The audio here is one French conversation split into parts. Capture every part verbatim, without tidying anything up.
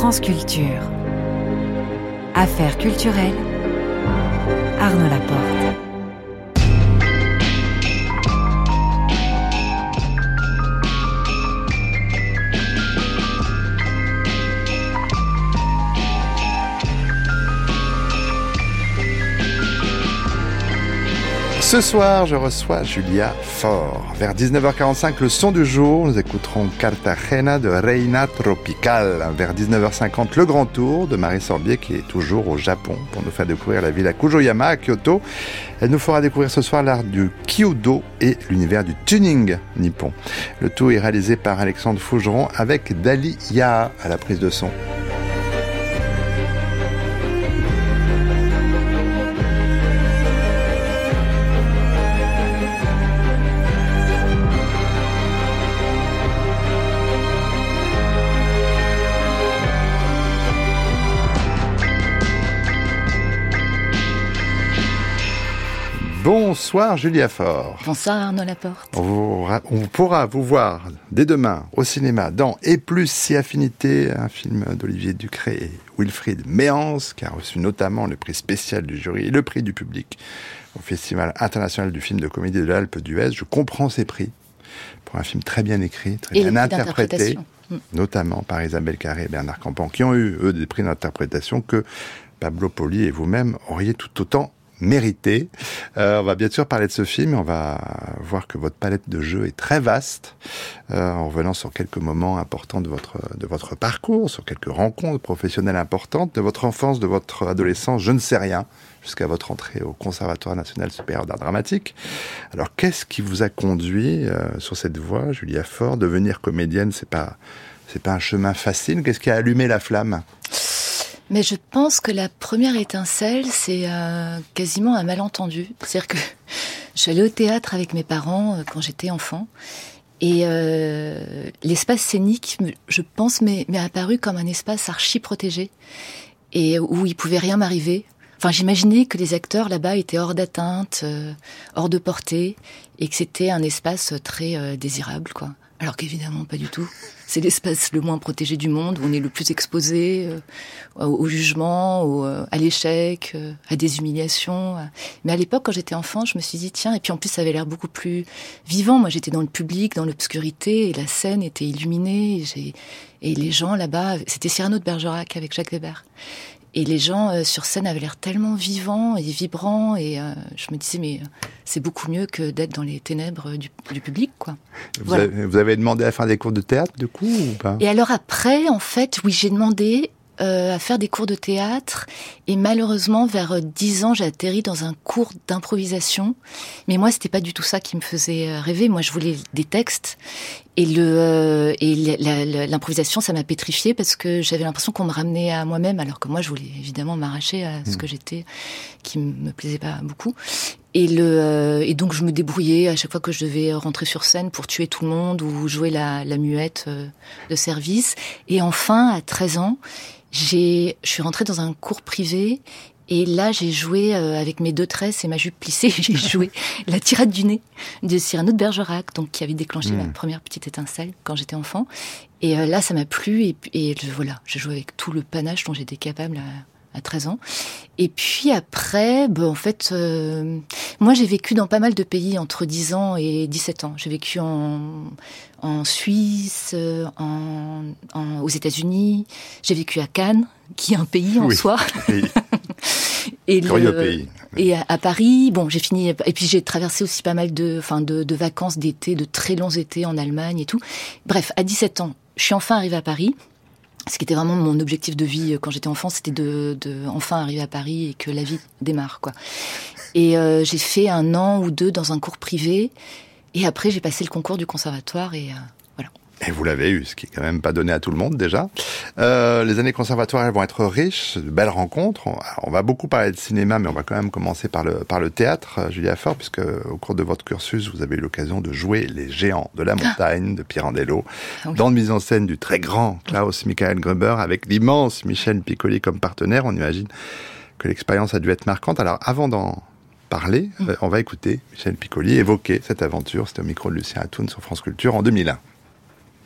France Culture. Affaires culturelles. Arnaud Laporte. Ce soir, je reçois Julia Faure. Vers dix-neuf heures quarante-cinq, le son du jour, nous écouterons Cartagena de Reina Tropical. Vers dix-neuf heures cinquante, le grand tour de Marie Sorbier, qui est toujours au Japon, pour nous faire découvrir la ville à Kujoyama, à Kyoto. Elle nous fera découvrir ce soir l'art du kyudo et l'univers du tuning nippon. Le tout est réalisé par Alexandre Fougeron avec Dali Yaa à la prise de son. Bonsoir Julia Faure. Bonsoir Arnaud Laporte. On, vous, on pourra vous voir dès demain au cinéma dans Et plus si affinité, un film d'Olivier Ducret et Wilfried Méance, qui a reçu notamment le prix spécial du jury et le prix du public au Festival international du film de comédie de l'Alpe d'Huez. Je comprends ces prix pour un film très bien écrit, très et bien interprété, mm. notamment par Isabelle Carré et Bernard Campan, qui ont eu, eux, des prix d'interprétation que Pablo Poli et vous-même auriez tout autant mérité. Euh, on va bien sûr parler de ce film, on va voir que votre palette de jeux est très vaste, euh, en revenant sur quelques moments importants de votre, de votre parcours, sur quelques rencontres professionnelles importantes, de votre enfance, de votre adolescence, je ne sais rien, jusqu'à votre entrée au Conservatoire national supérieur d'art dramatique. Alors, qu'est-ce qui vous a conduit euh, sur cette voie, Julia Faure? Devenir comédienne, c'est pas, c'est pas un chemin facile. Qu'est-ce qui a allumé la flamme? Mais je pense que la première étincelle, c'est euh, quasiment un malentendu. C'est-à-dire que je suis allée au théâtre avec mes parents euh, quand j'étais enfant. Et euh, l'espace scénique, je pense, m'est, m'est apparu comme un espace archi-protégé. Et où il pouvait rien m'arriver. Enfin, j'imaginais que les acteurs là-bas étaient hors d'atteinte, euh, hors de portée. Et que c'était un espace très euh, désirable, quoi. Alors qu'évidemment, pas du tout. C'est l'espace le moins protégé du monde, où on est le plus exposé euh, au, au jugement, au, euh, à l'échec, euh, à des humiliations. Euh. Mais à l'époque, quand j'étais enfant, je me suis dit, tiens, et puis en plus, ça avait l'air beaucoup plus vivant. Moi, j'étais dans le public, dans l'obscurité, et la scène était illuminée. Et, j'ai, et les gens là-bas, c'était Cyrano de Bergerac avec Jacques Weber. Et les gens euh, sur scène avaient l'air tellement vivants et vibrants, et euh, je me disais, mais euh, c'est beaucoup mieux que d'être dans les ténèbres du, du public, quoi. Vous, voilà. avez, vous avez demandé à faire des cours de théâtre, du coup, ou pas? Et alors après, en fait, oui, j'ai demandé euh, à faire des cours de théâtre, et malheureusement, vers dix ans, j'ai atterri dans un cours d'improvisation. Mais moi, c'était pas du tout ça qui me faisait rêver. Moi, je voulais des textes. Et, le, euh, et la, la, l'improvisation, ça m'a pétrifiée parce que j'avais l'impression qu'on me ramenait à moi-même, alors que moi, je voulais évidemment m'arracher à ce mmh. que j'étais, qui me plaisait pas beaucoup. Et, le, euh, et donc, je me débrouillais à chaque fois que je devais rentrer sur scène pour tuer tout le monde ou jouer la, la muette euh, de service. Et enfin, à treize ans, j'ai, je suis rentrée dans un cours privé. Et là, j'ai joué euh, avec mes deux tresses et ma jupe plissée, j'ai joué La tirade du nez de Cyrano de Bergerac, donc qui avait déclenché mmh. ma première petite étincelle quand j'étais enfant. Et euh, là, ça m'a plu et, et je, voilà, j'ai joué avec tout le panache dont j'étais capable à, à treize ans. Et puis après, ben, en fait, euh, moi j'ai vécu dans pas mal de pays entre dix ans et dix-sept ans. J'ai vécu en, en Suisse, en, en, aux États-Unis, j'ai vécu à Cannes, qui est un pays en oui, soi. Oui. Et, le, pays. et à, à Paris, bon, j'ai fini. Et puis j'ai traversé aussi pas mal de, enfin, de, de vacances d'été, de très longs étés en Allemagne et tout. Bref, à dix-sept ans, je suis enfin arrivée à Paris. Ce qui était vraiment mon objectif de vie quand j'étais enfant, c'était de, de enfin arriver à Paris et que la vie démarre, quoi. Et euh, j'ai fait un an ou deux dans un cours privé. Et après, j'ai passé le concours du conservatoire et euh, voilà. Et vous l'avez eu, ce qui est quand même pas donné à tout le monde déjà. Euh, les années conservatoires, elles vont être riches, de belles rencontres. On, on va beaucoup parler de cinéma, mais on va quand même commencer par le, par le théâtre, Julia Faure, puisque au cours de votre cursus, vous avez eu l'occasion de jouer les géants de la montagne de Pirandello, ah oui. dans une mise en scène du très grand Klaus Michael Gruber, avec l'immense Michel Piccoli comme partenaire. On imagine que l'expérience a dû être marquante. Alors, avant d'en parler, mmh. euh, on va écouter Michel Piccoli évoquer cette aventure. C'était au micro de Lucien Atoun sur France Culture en deux mille un.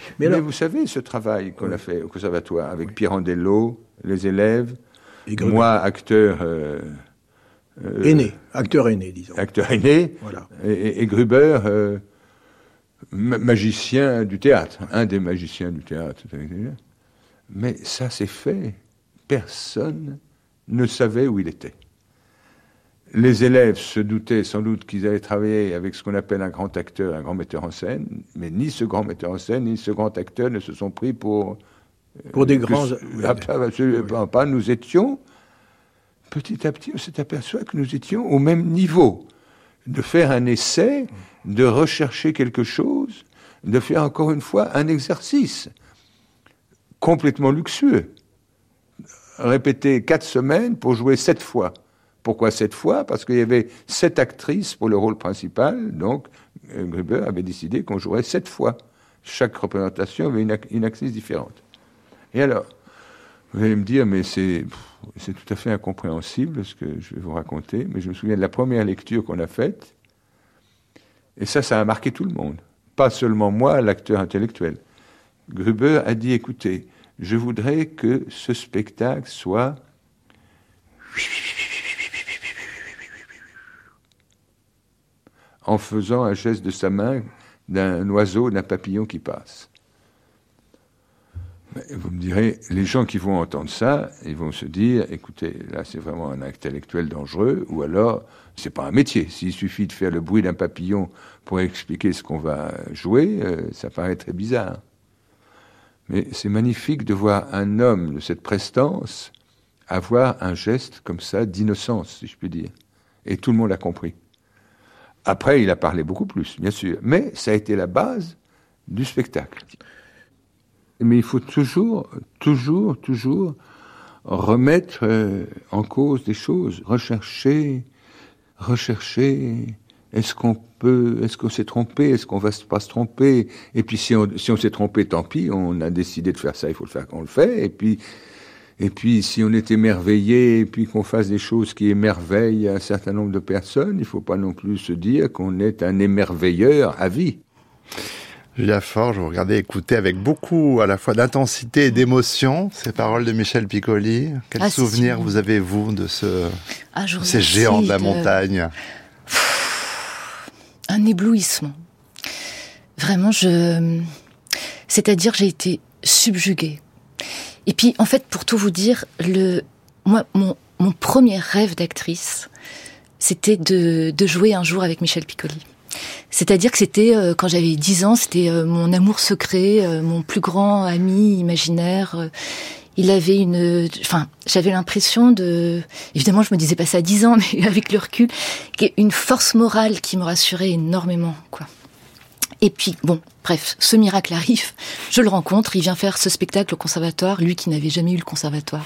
Mais, Mais alors, vous savez, ce travail qu'on oui. a fait au conservatoire avec oui. Pirandello, les élèves, moi, acteur... Euh, euh, aîné, acteur aîné, disons. Acteur aîné, voilà. et, et Gruber, euh, magicien du théâtre, un des magiciens du théâtre. Mais ça s'est fait. Personne ne savait où il était. Les élèves se doutaient sans doute qu'ils allaient travailler avec ce qu'on appelle un grand acteur, un grand metteur en scène, mais ni ce grand metteur en scène, ni ce grand acteur ne se sont pris pour... Pour des grands... Que, absolument oui. pas. Nous étions, petit à petit, on s'est aperçu que nous étions au même niveau. De faire un essai, de rechercher quelque chose, de faire encore une fois un exercice complètement luxueux. Répéter quatre semaines pour jouer sept fois. Pourquoi sept fois ? Parce qu'il y avait sept actrices pour le rôle principal, donc Gruber avait décidé qu'on jouerait sept fois. Chaque représentation avait une, une actrice différente. Et alors, vous allez me dire, mais c'est, c'est tout à fait incompréhensible ce que je vais vous raconter, mais je me souviens de la première lecture qu'on a faite, et ça, ça a marqué tout le monde. Pas seulement moi, l'acteur intellectuel. Gruber a dit, écoutez, je voudrais que ce spectacle soit... en faisant un geste de sa main d'un oiseau, d'un papillon qui passe. Mais vous me direz, les gens qui vont entendre ça, ils vont se dire, écoutez, là c'est vraiment un intellectuel dangereux, ou alors, c'est pas un métier. S'il suffit de faire le bruit d'un papillon pour expliquer ce qu'on va jouer, euh, ça paraît très bizarre. Mais c'est magnifique de voir un homme de cette prestance avoir un geste comme ça d'innocence, si je puis dire. Et tout le monde a compris. Après, il a parlé beaucoup plus, bien sûr. Mais ça a été la base du spectacle. Mais il faut toujours, toujours, toujours remettre euh, en cause des choses. Rechercher, rechercher. Est-ce qu'on peut, est-ce qu'on s'est trompé? Est-ce qu'on va pas se tromper? Et puis si on, si on s'est trompé, tant pis. On a décidé de faire ça, il faut le faire quand on le fait. Et puis... Et puis, si on est émerveillé, et puis qu'on fasse des choses qui émerveillent un certain nombre de personnes, il ne faut pas non plus se dire qu'on est un émerveilleur à vie. Julia Faure, je vous regardais écouter avec beaucoup à la fois d'intensité et d'émotion ces paroles de Michel Piccoli. Quel ah, souvenir vous avez-vous de ce, ah, ces géants de la de... montagne? Un éblouissement. Vraiment, je... C'est-à-dire, j'ai été subjuguée. Et puis, en fait, pour tout vous dire, le, moi, mon, mon premier rêve d'actrice, c'était de, de jouer un jour avec Michel Piccoli. C'est-à-dire que c'était, euh, quand j'avais dix ans, c'était euh, mon amour secret, euh, mon plus grand ami imaginaire. Euh, il avait une... Enfin, j'avais l'impression de... Évidemment, je me disais pas ça à dix ans, mais avec le recul, une force morale qui me rassurait énormément, quoi. Et puis, bon, bref, ce miracle arrive, je le rencontre, il vient faire ce spectacle au conservatoire, lui qui n'avait jamais eu le conservatoire,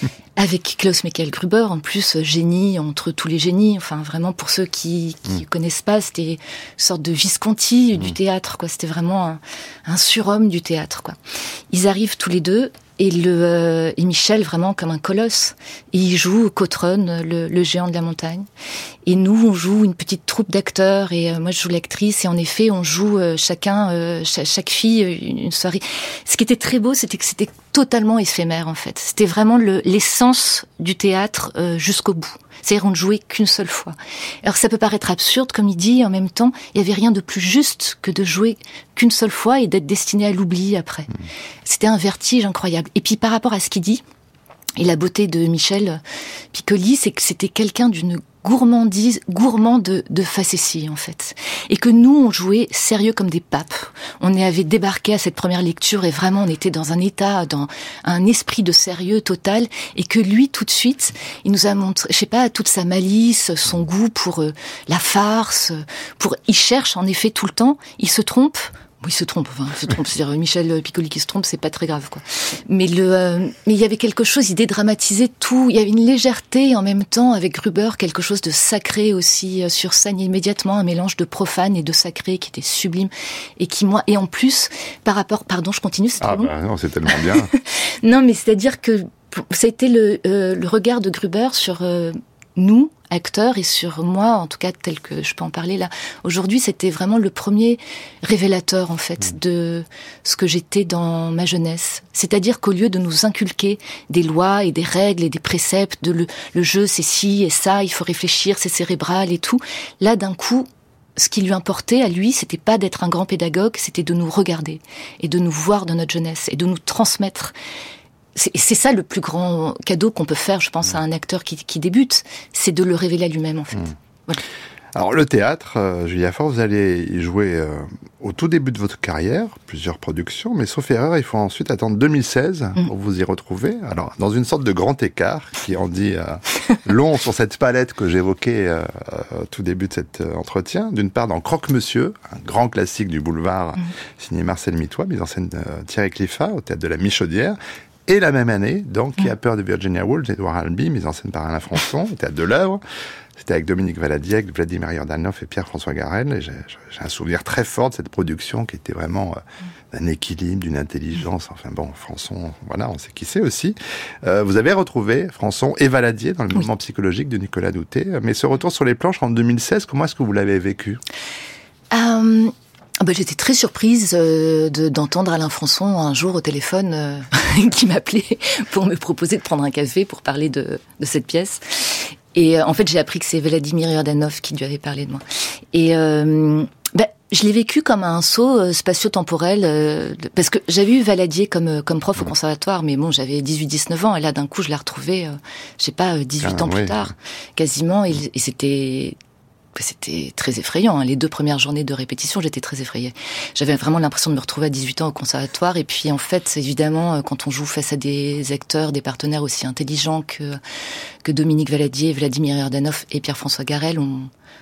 avec Klaus-Michael Gruber, en plus, génie entre tous les génies, enfin vraiment, pour ceux qui ne mmh. connaissent pas, c'était une sorte de Visconti mmh. du théâtre, quoi. C'était vraiment un, un surhomme du théâtre, quoi. Ils arrivent tous les deux, et, le, euh, et Michel, vraiment comme un colosse, et il joue Cotron, le, le géant de la montagne. Et nous, on joue une petite troupe d'acteurs, et euh, moi je joue l'actrice, et en effet, on joue euh, chacun, euh, chaque, chaque fille, une, une soirée. Ce qui était très beau, c'était que c'était totalement éphémère, en fait. C'était vraiment le, l'essence du théâtre euh, jusqu'au bout. C'est-à-dire, on ne jouait qu'une seule fois. Alors ça peut paraître absurde, comme il dit, en même temps, il n'y avait rien de plus juste que de jouer qu'une seule fois et d'être destiné à l'oubli après. Mmh. C'était un vertige incroyable. Et puis par rapport à ce qu'il dit, et la beauté de Michel Piccoli, c'est que c'était quelqu'un d'une gourmandise, gourmand de, de facétie, en fait. Et que nous, on jouait sérieux comme des papes. On avait débarqué à cette première lecture et vraiment, on était dans un état, dans un esprit de sérieux total. Et que lui, tout de suite, il nous a montré, je sais pas, toute sa malice, son goût pour euh, la farce, pour, il cherche, en effet, tout le temps, il se trompe. Oui, il se trompe, enfin, il se trompe. C'est-à-dire, Michel Piccoli qui se trompe, c'est pas très grave, quoi. Mais le, euh, mais il y avait quelque chose, il dédramatisait tout. Il y avait une légèreté, en même temps, avec Gruber, quelque chose de sacré aussi, euh, sur scène, immédiatement, un mélange de profane et de sacré qui était sublime. Et qui, moi, et en plus, par rapport, pardon, je continue, c'est trop Ah, long. bah, non, c'est tellement bien. Non, mais c'est-à-dire que, ça a été le, euh, le regard de Gruber sur, euh, nous, acteur et sur moi, en tout cas tel que je peux en parler là. Aujourd'hui, c'était vraiment le premier révélateur en fait mmh. de ce que j'étais dans ma jeunesse. C'est-à-dire qu'au lieu de nous inculquer des lois et des règles et des préceptes, de le, le jeu c'est ci et ça, il faut réfléchir, c'est cérébral et tout, là d'un coup, ce qui lui importait à lui, c'était pas d'être un grand pédagogue, c'était de nous regarder et de nous voir dans notre jeunesse et de nous transmettre. C'est, c'est ça le plus grand cadeau qu'on peut faire, je pense, à un acteur qui, qui débute, c'est de le révéler à lui-même, en fait. Mmh. Voilà. Alors, le théâtre, euh, Julia Faure, vous allez y jouer euh, au tout début de votre carrière, plusieurs productions, mais sauf erreur, il faut ensuite attendre deux mille seize mmh. pour vous y retrouver. Alors, dans une sorte de grand écart qui en dit euh, long sur cette palette que j'évoquais euh, au tout début de cet euh, entretien. D'une part, dans Croque-Monsieur, un grand classique du boulevard, mmh. signé Marcel Mitois, mise en scène de Thierry Cliffat, au théâtre de la Michaudière. Et la même année, donc, Qui a peur de Virginia Woolf, d'Edouard Albee, mise en scène par Alain Françon, au théâtre de l'Œuvre. C'était avec Dominique Valadier, avec Vladimir Yordanov et Pierre-François Garel. Et j'ai, j'ai un souvenir très fort de cette production qui était vraiment euh, d'un équilibre, d'une intelligence. Enfin bon, Françon, voilà, on sait qui c'est aussi. Euh, vous avez retrouvé Françon et Valadier dans le mouvement oui. psychologique de Nicolas Doutet. Mais ce retour sur les planches en deux mille seize, comment est-ce que vous l'avez vécu ? euh... Ah bah, j'étais très surprise euh, de, d'entendre Alain Françon un jour au téléphone euh, qui m'appelait pour me proposer de prendre un café pour parler de, de cette pièce. Et euh, en fait, j'ai appris que c'est Vladimir Yordanov qui lui avait parlé de moi. Et euh, bah, je l'ai vécu comme un saut euh, spatio-temporel, euh, parce que j'avais eu Valadier comme, comme prof au conservatoire, mais bon, j'avais dix-huit dix-neuf ans, et là, d'un coup, je l'ai retrouvé, euh, je sais pas, dix-huit ah, ans oui. plus tard, quasiment, et, et c'était... C'était très effrayant. Hein. Les deux premières journées de répétition, j'étais très effrayée. J'avais vraiment l'impression de me retrouver à dix-huit ans au conservatoire. Et puis, en fait, évidemment, quand on joue face à des acteurs, des partenaires aussi intelligents que, que Dominique Valadier, Vladimir Yordanov et Pierre-François Garel, on,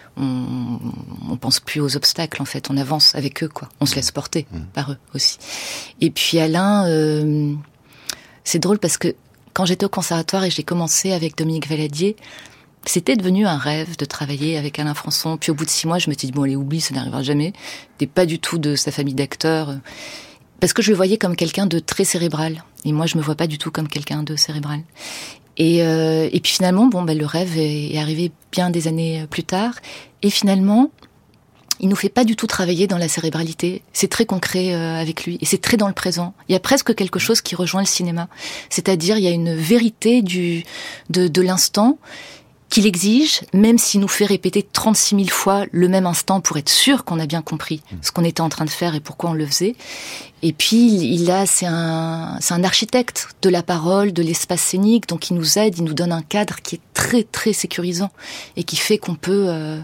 on, on pense plus aux obstacles, en fait. On avance avec eux, quoi. On se laisse porter mmh. par eux aussi. Et puis, Alain, euh, c'est drôle parce que quand j'étais au conservatoire et j'ai commencé avec Dominique Valadier, c'était devenu un rêve de travailler avec Alain Françon. Puis au bout de six mois, je me suis dit, bon, allez, oublie, ça n'arrivera jamais. T'es pas du tout de sa famille d'acteurs. Parce que je le voyais comme quelqu'un de très cérébral. Et moi, je me vois pas du tout comme quelqu'un de cérébral. Et, euh, et puis finalement, bon, bah, le rêve est, est arrivé bien des années plus tard. Et finalement, il nous fait pas du tout travailler dans la cérébralité. C'est très concret euh, avec lui. Et c'est très dans le présent. Il y a presque quelque chose qui rejoint le cinéma. C'est-à-dire, il y a une vérité du, de, de l'instant qu'il exige, même s'il nous fait répéter trente-six mille fois le même instant pour être sûr qu'on a bien compris ce qu'on était en train de faire et pourquoi on le faisait. Et puis, il a, c'est un, c'est un architecte de la parole, de l'espace scénique, donc il nous aide, il nous donne un cadre qui est très, très sécurisant et qui fait qu'on peut euh,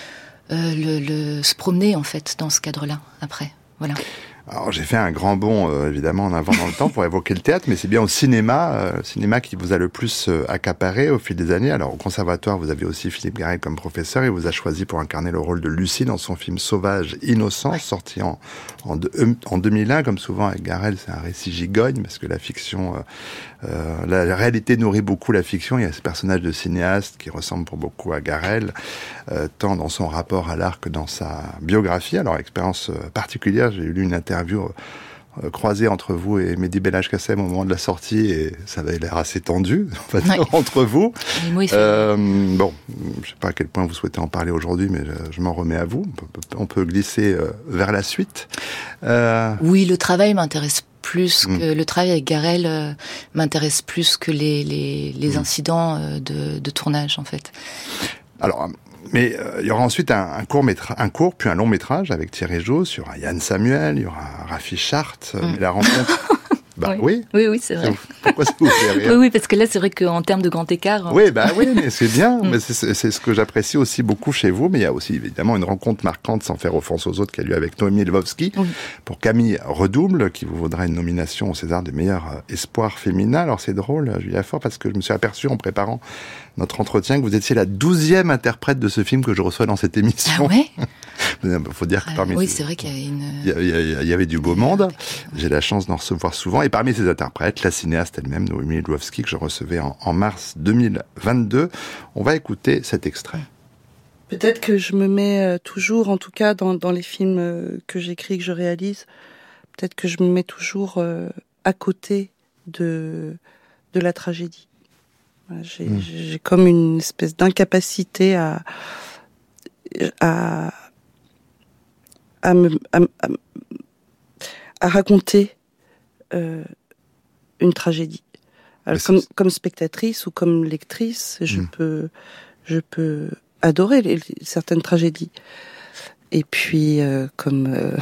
euh, le, le, se promener, en fait, dans ce cadre-là, après. Voilà. Alors, j'ai fait un grand bond, euh, évidemment, en avant dans le temps pour évoquer le théâtre, mais c'est bien au cinéma, euh, le cinéma qui vous a le plus euh, accaparé au fil des années. Alors, au conservatoire, vous avez aussi Philippe Garel comme professeur, et vous a choisi pour incarner le rôle de Lucie dans son film Sauvage Innocent, ouais. sorti en, en, de, en deux mille un. Comme souvent avec Garel, c'est un récit gigogne, parce que la fiction, euh, euh, la, la réalité nourrit beaucoup la fiction. Il y a ce personnage de cinéaste qui ressemble pour beaucoup à Garel, euh, tant dans son rapport à l'art que dans sa biographie. Alors, expérience particulière, j'ai lu une interview euh, croisée entre vous et Mehdi Belhaj-Kassem au moment de la sortie, et ça avait l'air assez tendu en fait, ouais. entre vous. Euh, bon, je sais pas à quel point vous souhaitez en parler aujourd'hui, mais je, je m'en remets à vous. On peut, on peut glisser euh, vers la suite. Euh... Oui, le travail m'intéresse plus que mmh. le travail avec Garel euh, m'intéresse plus que les les, les mmh. incidents euh, de, de tournage en fait. Alors. Mais euh, il y aura ensuite un, un court métrage, un court puis un long métrage avec Thierry Jo sur Yann Samuel, il y aura Rafi Chart, mm. la rencontre. Bah oui. Oui, oui, oui c'est vrai. Pourquoi ça vous fait rire ? Oui, oui, parce que là, c'est vrai qu'en termes de grand écart. Oui, bah oui, mais c'est bien. mais c'est, c'est, c'est ce que j'apprécie aussi beaucoup chez vous. Mais il y a aussi évidemment une rencontre marquante, sans faire offense aux autres, qui a lieu avec Noémie Lvovsky oui. pour Camille Redouble, qui vous vaudra une nomination au César de meilleur espoir féminin. Alors c'est drôle, Julia Faure, parce que je me suis aperçu en préparant notre entretien que vous étiez la douzième interprète de ce film que je reçois dans cette émission. Ah ouais. Il faut dire que parmi oui, ces... c'est vrai qu'il y avait une. Il y, a, il y avait du beau monde. J'ai la chance d'en recevoir souvent. Et parmi ces interprètes, la cinéaste elle-même, Noémie Lvovsky, que je recevais en, en mars deux mille vingt-deux. On va écouter cet extrait. Peut-être que je me mets euh, toujours, en tout cas dans, dans les films euh, que j'écris, que je réalise, peut-être que je me mets toujours euh, à côté de, de la tragédie. J'ai, mmh. j'ai comme une espèce d'incapacité à à à me à, à, à raconter euh, une tragédie. Alors, comme comme spectatrice ou comme lectrice, je mmh. peux je peux adorer les, certaines tragédies. Et puis euh, comme euh,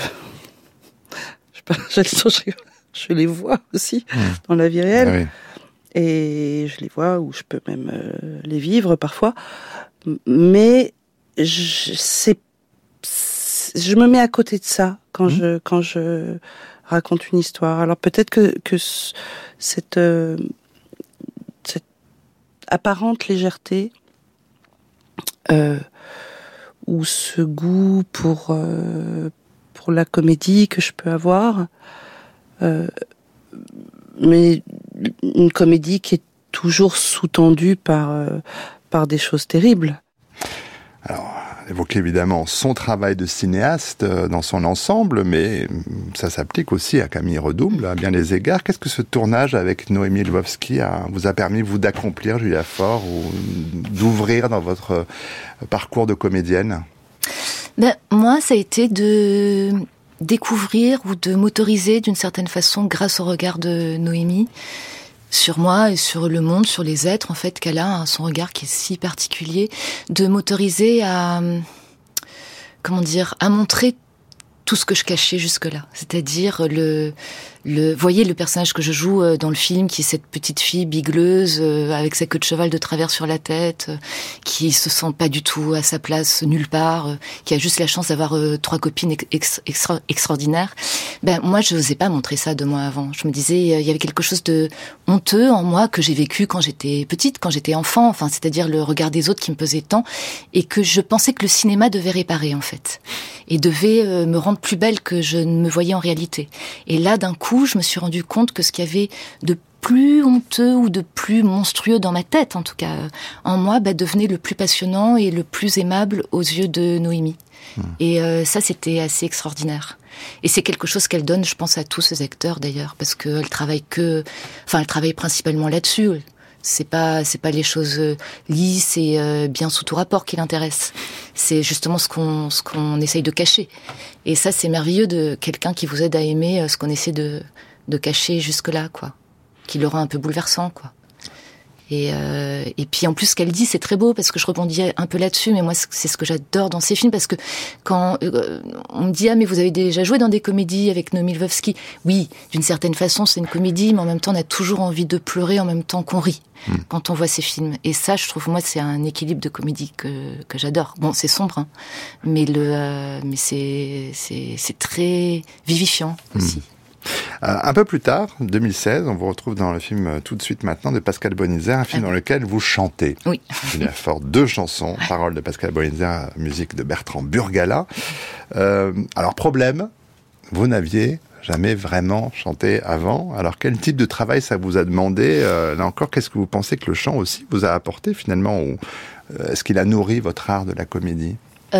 je, je, je les vois aussi mmh. dans la vie réelle. Ah oui. Et je les vois, ou je peux même euh, les vivre parfois. Mais je, c'est, c'est, je me mets à côté de ça quand mmh. je quand je raconte une histoire. Alors peut-être que que cette euh, cette apparente légèreté euh, ou ce goût pour euh, pour la comédie que je peux avoir. Euh, mais une comédie qui est toujours sous-tendue par euh, par des choses terribles. Alors, évoquer évidemment son travail de cinéaste euh, dans son ensemble, mais ça s'applique aussi à Camille Redouble à bien des égards. Qu'est-ce que ce tournage avec Noémie Lvovsky a, vous a permis, vous, d'accomplir, Julia Faure, ou d'ouvrir dans votre parcours de comédienne ? Ben, moi, ça a été de découvrir ou de m'autoriser d'une certaine façon, grâce au regard de Noémie, sur moi et sur le monde, sur les êtres, en fait, qu'elle a, son regard qui est si particulier, de m'autoriser à, comment dire, à montrer tout ce que je cachais jusque-là. C'est-à-dire le, le, voyez le personnage que je joue dans le film, qui est cette petite fille bigleuse, avec sa queue de cheval de travers sur la tête, qui se sent pas du tout à sa place nulle part, qui a juste la chance d'avoir trois copines ex, extra, extraordinaires. Ben, moi, je n'osais pas montrer ça de moi avant. Je me disais, il y avait quelque chose de honteux en moi que j'ai vécu quand j'étais petite, quand j'étais enfant, enfin, c'est-à-dire le regard des autres qui me pesait tant, et que je pensais que le cinéma devait réparer, en fait. Et devait euh, me rendre plus belle que je ne me voyais en réalité. Et là, d'un coup, je me suis rendu compte que ce qu'il y avait de plus honteux ou de plus monstrueux dans ma tête, en tout cas, en moi, bah, devenait le plus passionnant et le plus aimable aux yeux de Noémie. Mmh. Et euh, ça, c'était assez extraordinaire. Et c'est quelque chose qu'elle donne, je pense, à tous ces acteurs, d'ailleurs, parce qu'elle travaille que... Enfin, elle travaille principalement là-dessus. C'est pas, c'est pas les choses lisses et euh, bien sous tout rapport qui l'intéressent. C'est justement ce qu'on, ce qu'on essaye de cacher. Et ça, c'est merveilleux de quelqu'un qui vous aide à aimer ce qu'on essaie de, de cacher jusque-là, quoi. Qui le rend un peu bouleversant, quoi. Et, euh, et puis en plus, ce qu'elle dit, c'est très beau, parce que je rebondis un peu là-dessus, mais moi, c'est ce que j'adore dans ces films, parce que quand euh, on me dit « Ah, mais vous avez déjà joué dans des comédies avec Noémie Lvovsky ?» Oui, d'une certaine façon, c'est une comédie, mais en même temps, on a toujours envie de pleurer en même temps qu'on rit mmh. quand on voit ces films. Et ça, je trouve, moi, c'est un équilibre de comédie que, que j'adore. Bon, c'est sombre, hein, mais, le, euh, mais c'est, c'est, c'est très vivifiant aussi. Mmh. Euh, un peu plus tard, deux mille seize, on vous retrouve dans le film euh, Tout de suite maintenant de Pascal Bonitzer, un film ah. dans lequel vous chantez. Oui. Il y a fort deux chansons, paroles de Pascal Bonitzer, musique de Bertrand Burgala. Euh, alors problème, vous n'aviez jamais vraiment chanté avant. Alors quel type de travail ça vous a demandé euh, Là encore, qu'est-ce que vous pensez que le chant aussi vous a apporté finalement, ou euh, est-ce qu'il a nourri votre art de la comédie ?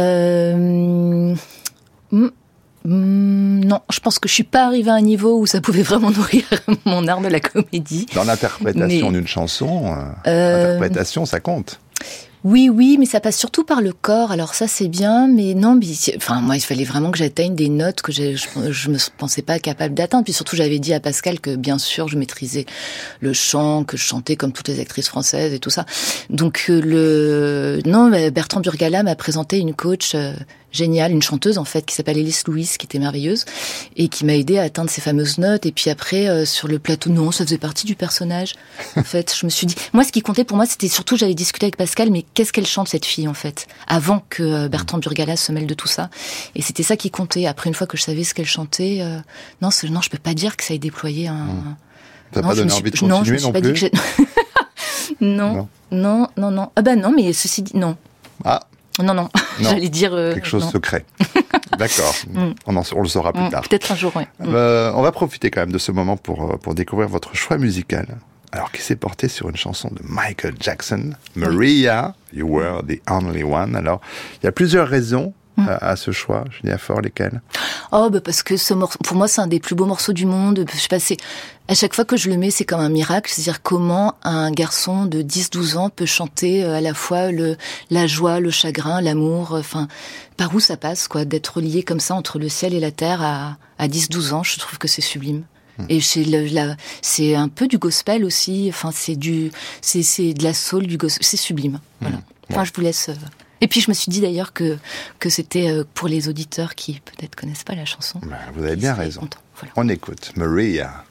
Euh... Mm. Mmh, non, je pense que je suis pas arrivée à un niveau où ça pouvait vraiment nourrir mon art de la comédie. Dans l'interprétation mais... d'une chanson, euh... l'interprétation, ça compte. Oui, oui, mais ça passe surtout par le corps. Alors ça, c'est bien, mais non, mais, enfin, moi, il fallait vraiment que j'atteigne des notes que je, je me pensais pas capable d'atteindre. Puis surtout, j'avais dit à Pascal que, bien sûr, je maîtrisais le chant, que je chantais comme toutes les actrices françaises et tout ça. Donc, le, non, Bertrand Burgala m'a présenté une coach euh, géniale, une chanteuse, en fait, qui s'appelle Élise Louis, qui était merveilleuse, et qui m'a aidée à atteindre ces fameuses notes. Et puis après, euh, sur le plateau, non, ça faisait partie du personnage. En fait, je me suis dit, moi, ce qui comptait pour moi, c'était surtout, j'avais discuté avec Pascal, mais qu'est-ce qu'elle chante, cette fille, en fait, avant que Bertrand Burgala se mêle de tout ça. Et c'était ça qui comptait. Après, une fois que je savais ce qu'elle chantait, euh, non, non, je peux pas dire que ça ait déployé un... Mmh. Ça n'a pas donné envie de continuer non, je me suis non pas plus dit que non, non, non, non, non. Ah bah non, mais ceci dit, non. Ah. Non, non, non. J'allais dire... Euh, Quelque chose non. secret. D'accord, mmh. on, en, on le saura plus mmh, tard. Peut-être un jour, oui. Euh, on va profiter quand même de ce moment pour, pour découvrir votre choix musical. Alors, qui s'est porté sur une chanson de Michael Jackson, Maria, oui. You Were the Only One. Alors, il y a plusieurs raisons mmh. à, à ce choix. Julia Faure, lesquelles ? Oh, bah parce que ce morceau, pour moi, c'est un des plus beaux morceaux du monde. Je sais pas, c'est, à chaque fois que je le mets, c'est comme un miracle. C'est-à-dire comment un garçon de dix douze ans peut chanter à la fois le, la joie, le chagrin, l'amour, enfin, par où ça passe, quoi, d'être lié comme ça entre le ciel et la terre à, à dix douze ans, je trouve que c'est sublime. Mmh. Et c'est, le, la, c'est un peu du gospel aussi, enfin, c'est du, c'est, c'est de la soul, du gospel, c'est sublime. Voilà. Mmh. Enfin, ouais. Je vous laisse. Euh... Et puis je me suis dit d'ailleurs que que c'était pour les auditeurs qui peut-être connaissent pas la chanson. Ben, vous avez bien raison. Voilà. On écoute Maria.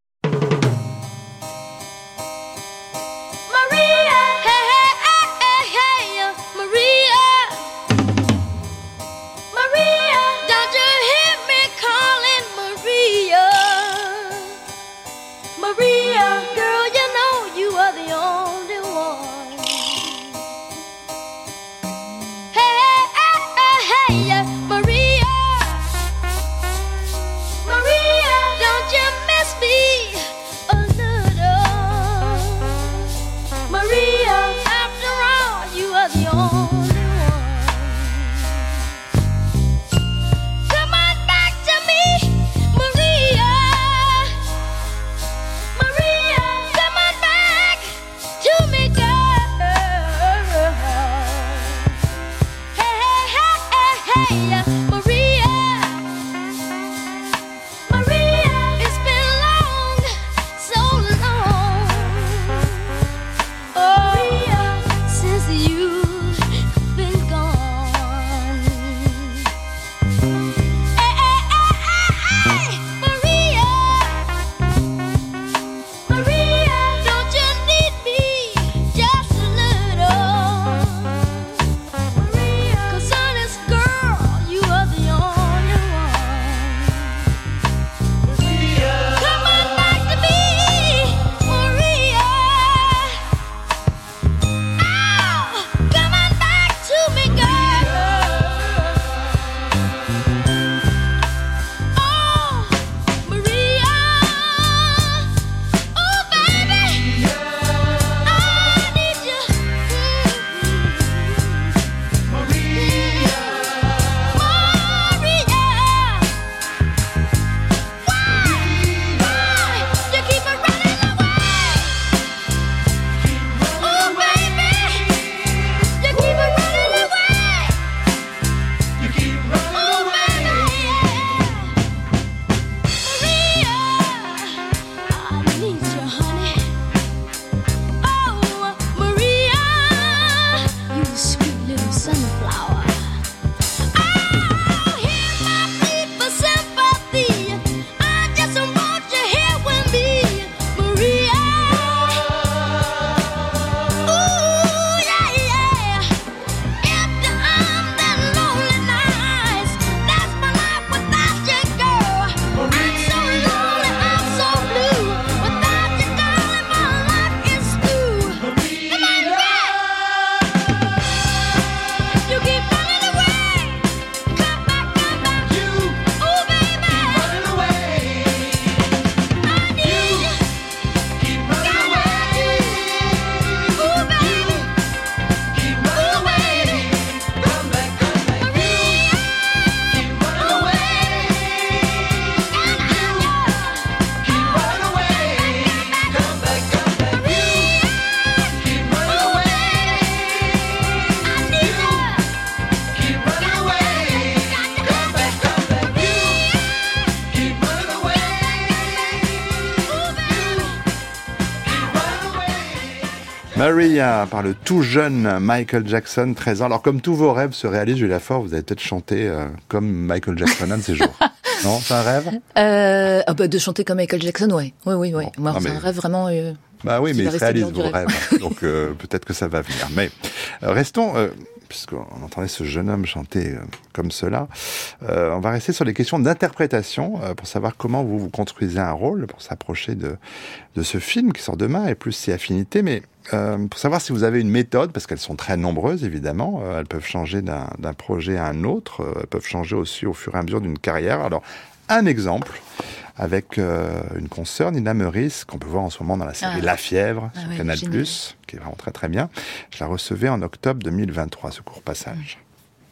Maria par le tout jeune Michael Jackson, treize ans. Alors comme tous vos rêves se réalisent, Julia Faure, vous avez peut-être chanté euh, comme Michael Jackson un de ces jours. Non, c'est un rêve euh, ah bah, de chanter comme Michael Jackson, oui. Oui, oui, oui. Bon, Moi, c'est mais... un rêve vraiment... Euh, bah oui, mais il se réalise vos rêves. Donc euh, peut-être que ça va venir. Mais euh, restons... Euh, puisqu'on entendait ce jeune homme chanter euh, comme cela, euh, on va rester sur les questions d'interprétation euh, pour savoir comment vous vous construisez un rôle pour s'approcher de, de ce film qui sort demain et plus ses affinités, mais euh, pour savoir si vous avez une méthode, parce qu'elles sont très nombreuses évidemment, euh, elles peuvent changer d'un, d'un projet à un autre, euh, elles peuvent changer aussi au fur et à mesure d'une carrière. Alors, un exemple avec euh, une consoeur, Nina Meurice, qu'on peut voir en ce moment dans la série ah. La Fièvre, ah sur ouais, Canal+, génial. Qui est vraiment très très bien. Je la recevais en octobre deux mille vingt-trois, ce court passage.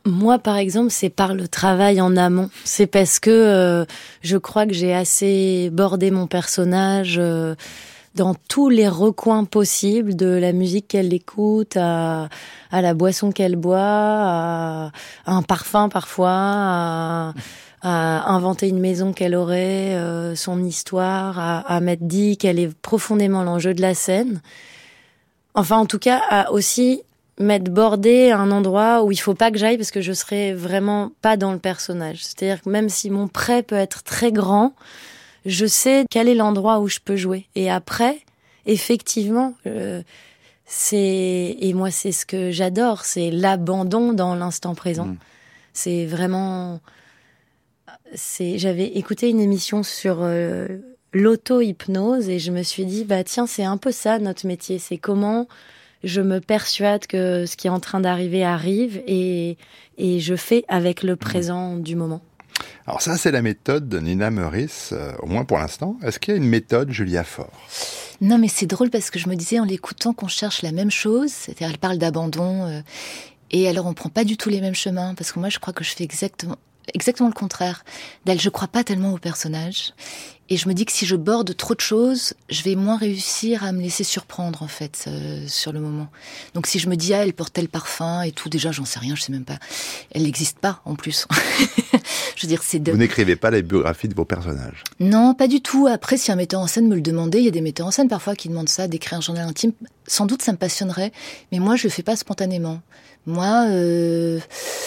Moi, par exemple, c'est par le travail en amont. C'est parce que euh, je crois que j'ai assez bordé mon personnage euh, dans tous les recoins possibles, de la musique qu'elle écoute à, à la boisson qu'elle boit, à, à un parfum parfois, à, à inventer une maison qu'elle aurait, euh, son histoire, à, à m'être dit qu'elle est profondément l'enjeu de la scène. Enfin, en tout cas, à aussi m'être bordé à un endroit où il faut pas que j'aille parce que je serai vraiment pas dans le personnage. C'est-à-dire que même si mon prêt peut être très grand, je sais quel est l'endroit où je peux jouer. Et après, effectivement, euh, c'est et moi c'est ce que j'adore, c'est l'abandon dans l'instant présent. Mmh. C'est vraiment, c'est. J'avais écouté une émission sur euh, l'auto-hypnose et je me suis dit bah tiens c'est un peu ça notre métier, c'est comment je me persuade que ce qui est en train d'arriver arrive et, et je fais avec le présent du moment. Alors ça, c'est la méthode de Nina Meurice, euh, au moins pour l'instant. Est-ce qu'il y a une méthode Julia Faure ? Non, mais c'est drôle parce que je me disais en l'écoutant qu'on cherche la même chose. C'est-à-dire, elle parle d'abandon. Euh, et alors, on prend pas du tout les mêmes chemins. Parce que moi, je crois que je fais exactement, exactement le contraire. D'elle, je crois pas tellement au personnage. Et je me dis que si je borde trop de choses, je vais moins réussir à me laisser surprendre, en fait, euh, sur le moment. Donc si je me dis, ah, elle porte tel parfum et tout, déjà, j'en sais rien, je sais même pas. Elle n'existe pas, en plus. Je veux dire, c'est de... Vous n'écrivez pas les biographies de vos personnages ? Non, pas du tout. Après, si un metteur en scène me le demandait, il y a des metteurs en scène parfois qui demandent ça, d'écrire un journal intime. Sans doute, ça me passionnerait. Mais moi, je le fais pas spontanément. Moi, euh...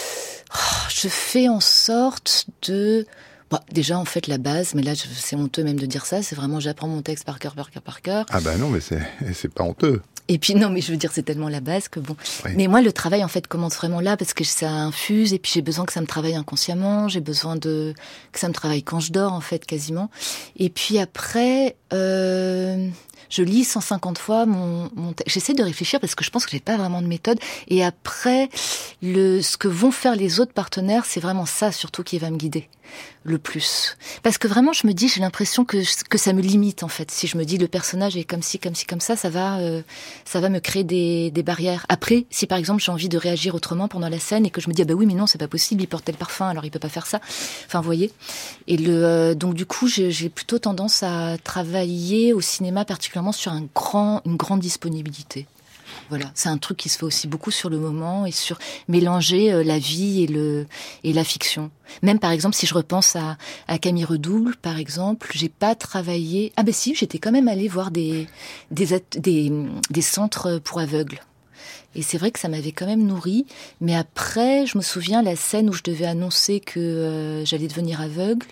oh, je fais en sorte de... Bon, déjà, en fait, la base, mais là, c'est honteux même de dire ça, c'est vraiment j'apprends mon texte par cœur, par cœur, par cœur. Ah bah non, mais c'est, c'est pas honteux. Et puis, non, mais je veux dire, c'est tellement la base que bon. Oui. Mais moi, le travail, en fait, commence vraiment là parce que ça infuse et puis j'ai besoin que ça me travaille inconsciemment, j'ai besoin de, que ça me travaille quand je dors, en fait, quasiment. Et puis après, euh, je lis cent cinquante fois mon, mon texte. J'essaie de réfléchir parce que je pense que j'ai pas vraiment de méthode. Et après, le, ce que vont faire les autres partenaires, c'est vraiment ça, surtout, qui va me guider le plus. Parce que vraiment, je me dis, j'ai l'impression que, que ça me limite, en fait. Si je me dis, le personnage est comme ci, comme ci, comme ça, ça va, euh, ça va me créer des, des barrières. Après, si par exemple, j'ai envie de réagir autrement pendant la scène et que je me dis, ah bah oui, mais non, c'est pas possible, il porte tel parfum, alors il peut pas faire ça. Enfin, vous voyez. Et le, euh, donc, du coup, j'ai, j'ai plutôt tendance à travailler au cinéma, particulièrement sur un grand, une grande disponibilité. Voilà, c'est un truc qui se fait aussi beaucoup sur le moment et sur mélanger euh, la vie et le et la fiction. Même par exemple, si je repense à, à Camille Redouble, par exemple, j'ai pas travaillé. Ah ben si, j'étais quand même allée voir des des des, des centres pour aveugles. Et c'est vrai que ça m'avait quand même nourrie. Mais après, je me souviens la scène où je devais annoncer que euh, j'allais devenir aveugle.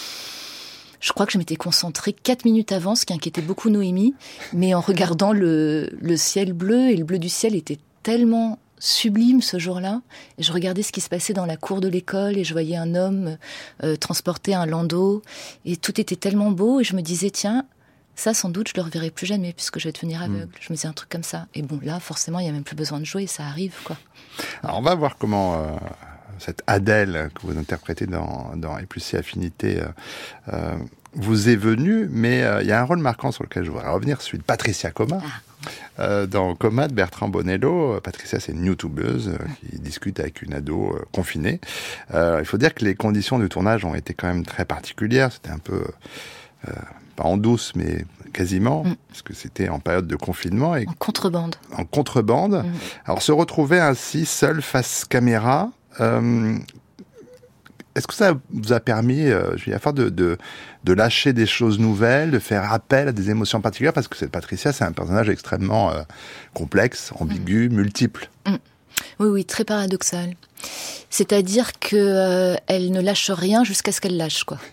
Je crois que je m'étais concentrée quatre minutes avant, ce qui inquiétait beaucoup Noémie. Mais en regardant le, le ciel bleu, et le bleu du ciel était tellement sublime ce jour-là. Et je regardais ce qui se passait dans la cour de l'école et je voyais un homme euh, transporter un landau. Et tout était tellement beau et je me disais, tiens, ça sans doute je le reverrai plus jamais puisque je vais devenir aveugle. Mmh. Je me disais un truc comme ça. Et bon, là, forcément, il n'y a même plus besoin de jouer, ça arrive, quoi. Alors on va voir comment... Euh... cette Adèle que vous interprétez dans, dans Et plus si affinité euh, euh, vous est venue, mais euh, il y a un rôle marquant sur lequel je voudrais revenir, celui de Patricia Coma. Ah. Euh, dans Coma de Bertrand Bonello, Patricia c'est une youtubeuse euh, qui discute avec une ado euh, confinée. Euh, il faut dire que les conditions du tournage ont été quand même très particulières, c'était un peu... Euh, pas en douce, mais quasiment, mmh. parce que c'était en période de confinement. Et en contrebande. En contrebande. Mmh. Alors se retrouver ainsi, seul face caméra... Euh, est-ce que ça vous a permis, euh, Julia Faure, de, de, de lâcher des choses nouvelles, de faire appel à des émotions particulières ? Parce que cette Patricia, c'est un personnage extrêmement euh, complexe, ambigu, mmh. multiple. Mmh. Oui, oui, très paradoxal. C'est-à-dire que euh, elle ne lâche rien jusqu'à ce qu'elle lâche, quoi.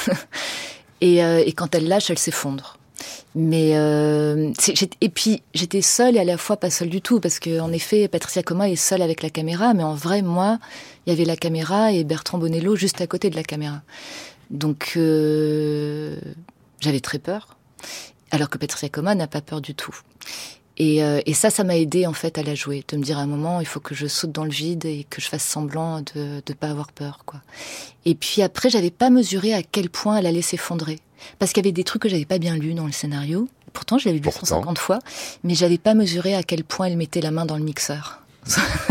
et, euh, et quand elle lâche, elle s'effondre. Mais euh, c'est, et puis j'étais seule et à la fois pas seule du tout parce que en effet Patricia Coma est seule avec la caméra, mais en vrai moi il y avait la caméra et Bertrand Bonello juste à côté de la caméra. Donc euh, j'avais très peur, alors que Patricia Coma n'a pas peur du tout. Et, euh, et ça, ça m'a aidé en fait à la jouer, de me dire à un moment il faut que je saute dans le vide et que je fasse semblant de de pas avoir peur, quoi. Et puis après j'avais pas mesuré à quel point elle allait s'effondrer. Parce qu'il y avait des trucs que j'avais pas bien lus dans le scénario. Pourtant, je l'avais lu cent cinquante fois, mais j'avais pas mesuré à quel point elle mettait la main dans le mixeur.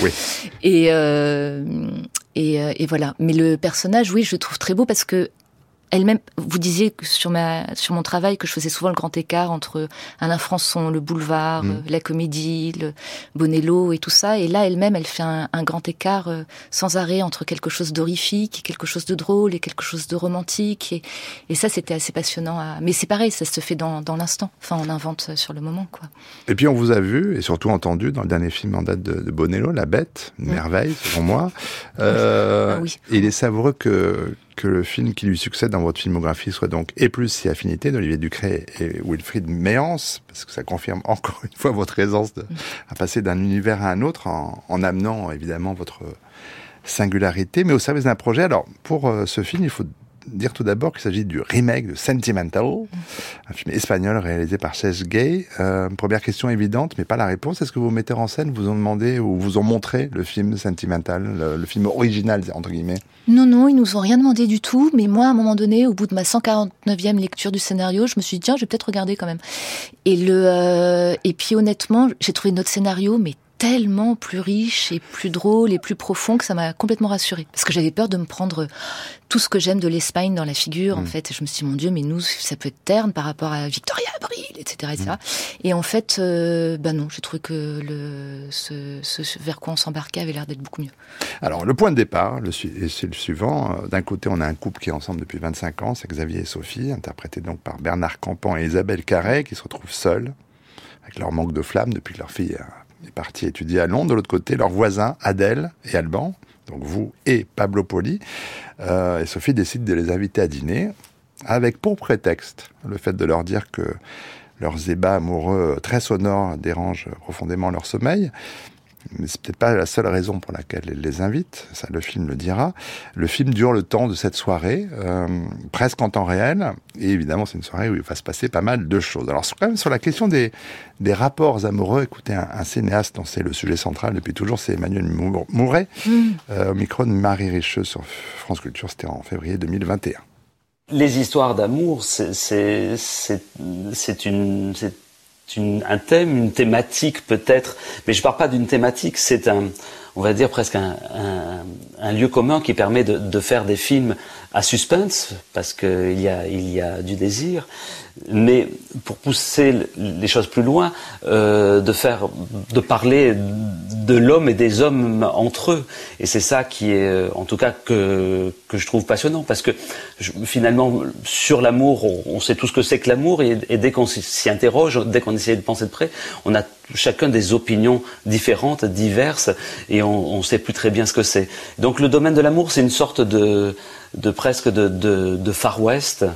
Oui. Et, euh, et, euh, et voilà. Mais le personnage, oui, je le trouve très beau parce que elle-même, vous disiez que sur ma, sur mon travail que je faisais souvent le grand écart entre Alain Françon, le boulevard, mmh. euh, la comédie, le Bonello et tout ça. Et là, elle-même, elle fait un, un grand écart euh, sans arrêt entre quelque chose d'horrifique, et quelque chose de drôle et quelque chose de romantique. Et, et ça, c'était assez passionnant. À... Mais c'est pareil, ça se fait dans, dans l'instant. Enfin, on invente sur le moment, quoi. Et puis, on vous a vu et surtout entendu dans le dernier film en date de, de Bonello, La Bête, une mmh. merveille, selon moi. Euh, ah oui. Et il est savoureux que que le film qui lui succède dans votre filmographie soit donc Et plus si affinité d'Olivier Ducret et Wilfried Méance, parce que ça confirme encore une fois votre aisance de, à passer d'un univers à un autre en, en amenant évidemment votre singularité, mais au service d'un projet. Alors, pour euh, ce film, il faut dire tout d'abord qu'il s'agit du remake de Sentimental, un film espagnol réalisé par Cesc Gay. Euh, première question évidente, mais pas la réponse. Est-ce que vos metteurs en scène vous ont demandé ou vous ont montré le film Sentimental, le, le film original, entre guillemets? Non, non, ils nous ont rien demandé du tout. Mais moi, à un moment donné, au bout de ma cent quarante-neuvième lecture du scénario, je me suis dit, tiens, je vais peut-être regarder quand même. Et, le, euh, et puis honnêtement, j'ai trouvé notre scénario, mais tellement plus riche et plus drôle et plus profond que ça m'a complètement rassurée. Parce que j'avais peur de me prendre tout ce que j'aime de l'Espagne dans la figure, mmh. en fait. Et je me suis dit, mon Dieu, mais nous, ça peut être terne par rapport à Victoria Abril, et cetera, et cetera. Mmh. Et en fait, euh, bah non, j'ai trouvé que le, ce, ce vers quoi on s'embarquait avait l'air d'être beaucoup mieux. Alors, le point de départ, le, c'est le suivant. D'un côté, on a un couple qui est ensemble depuis vingt-cinq ans, c'est Xavier et Sophie, interprétés donc par Bernard Campan et Isabelle Carré, qui se retrouvent seuls, avec leur manque de flamme depuis que leur fille a est parti étudier à Londres. De l'autre côté, leurs voisins, Adèle et Alban, donc vous et Pablo Poli. Euh, et Sophie décide de les inviter à dîner, avec pour prétexte le fait de leur dire que leurs ébats amoureux très sonores dérangent profondément leur sommeil. Mais c'est peut-être pas la seule raison pour laquelle elle les invite, ça le film le dira. Le film dure le temps de cette soirée, euh, presque en temps réel, et évidemment c'est une soirée où il va se passer pas mal de choses. Alors quand même sur la question des, des rapports amoureux, écoutez, un, un cinéaste dont c'est le sujet central depuis toujours, c'est Emmanuel Mouret, mmh. euh, au micro de Marie Richeux sur France Culture, c'était en février deux mille vingt et un. Les histoires d'amour, c'est, c'est, c'est, c'est une... C'est... Une, un thème, une thématique peut-être, mais je parle pas d'une thématique, c'est un, on va dire presque un, un, un lieu commun qui permet de, de faire des films à suspense, parce qu'il y a, il y a du désir, mais pour pousser les choses plus loin, euh, de faire, de parler de l'homme et des hommes entre eux, et c'est ça qui est, en tout cas, que que je trouve passionnant, parce que je, finalement, sur l'amour, on, on sait tout ce que c'est que l'amour, et, et dès qu'on s'y interroge, dès qu'on essaie de penser de près, on a chacun des opinions différentes, diverses, et on ne sait plus très bien ce que c'est. Donc le domaine de l'amour, c'est une sorte de, de presque de, de, de Far West,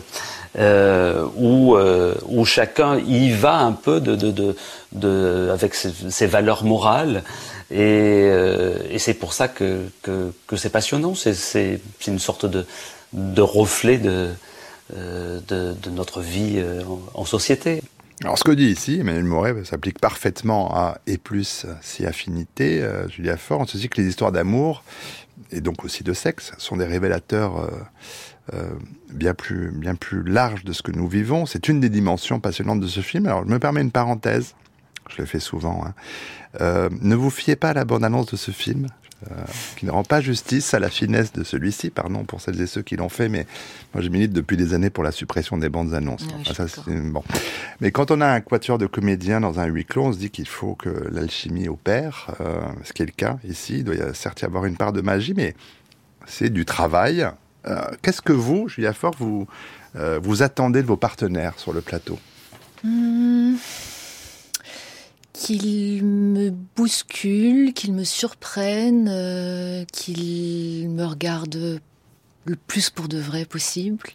euh, où, euh, où chacun y va un peu de, de, de, de, avec ses, ses valeurs morales, et, euh, et c'est pour ça que, que, que c'est passionnant, c'est, c'est, c'est une sorte de, de reflet de, euh, de, de notre vie en, en société. Alors, ce que dit ici Emmanuel Mouret s'applique parfaitement à Et plus si affinité, euh, Julia Faure, en ceci que les histoires d'amour, et donc aussi de sexe, sont des révélateurs euh, euh, bien plus, bien plus larges de ce que nous vivons. C'est une des dimensions passionnantes de ce film. Alors, je me permets une parenthèse, je le fais souvent. Hein. Euh, ne vous fiez pas à la bande-annonce de ce film, Euh, qui ne rend pas justice à la finesse de celui-ci, pardon pour celles et ceux qui l'ont fait, mais moi je milite depuis des années pour la suppression des bandes annonces. Oui, enfin, ça, c'est, bon. Mais quand on a un quatuor de comédiens dans un huis clos, on se dit qu'il faut que l'alchimie opère, euh, ce qui est le cas ici. Il doit y a, certes y avoir une part de magie, mais c'est du travail. Euh, qu'est-ce que vous, Julia Faure, vous, euh, vous attendez de vos partenaires sur le plateau? Mmh. Qu'ils me bousculent, qu'ils me surprennent, euh, qu'ils me regardent le plus pour de vrai possible.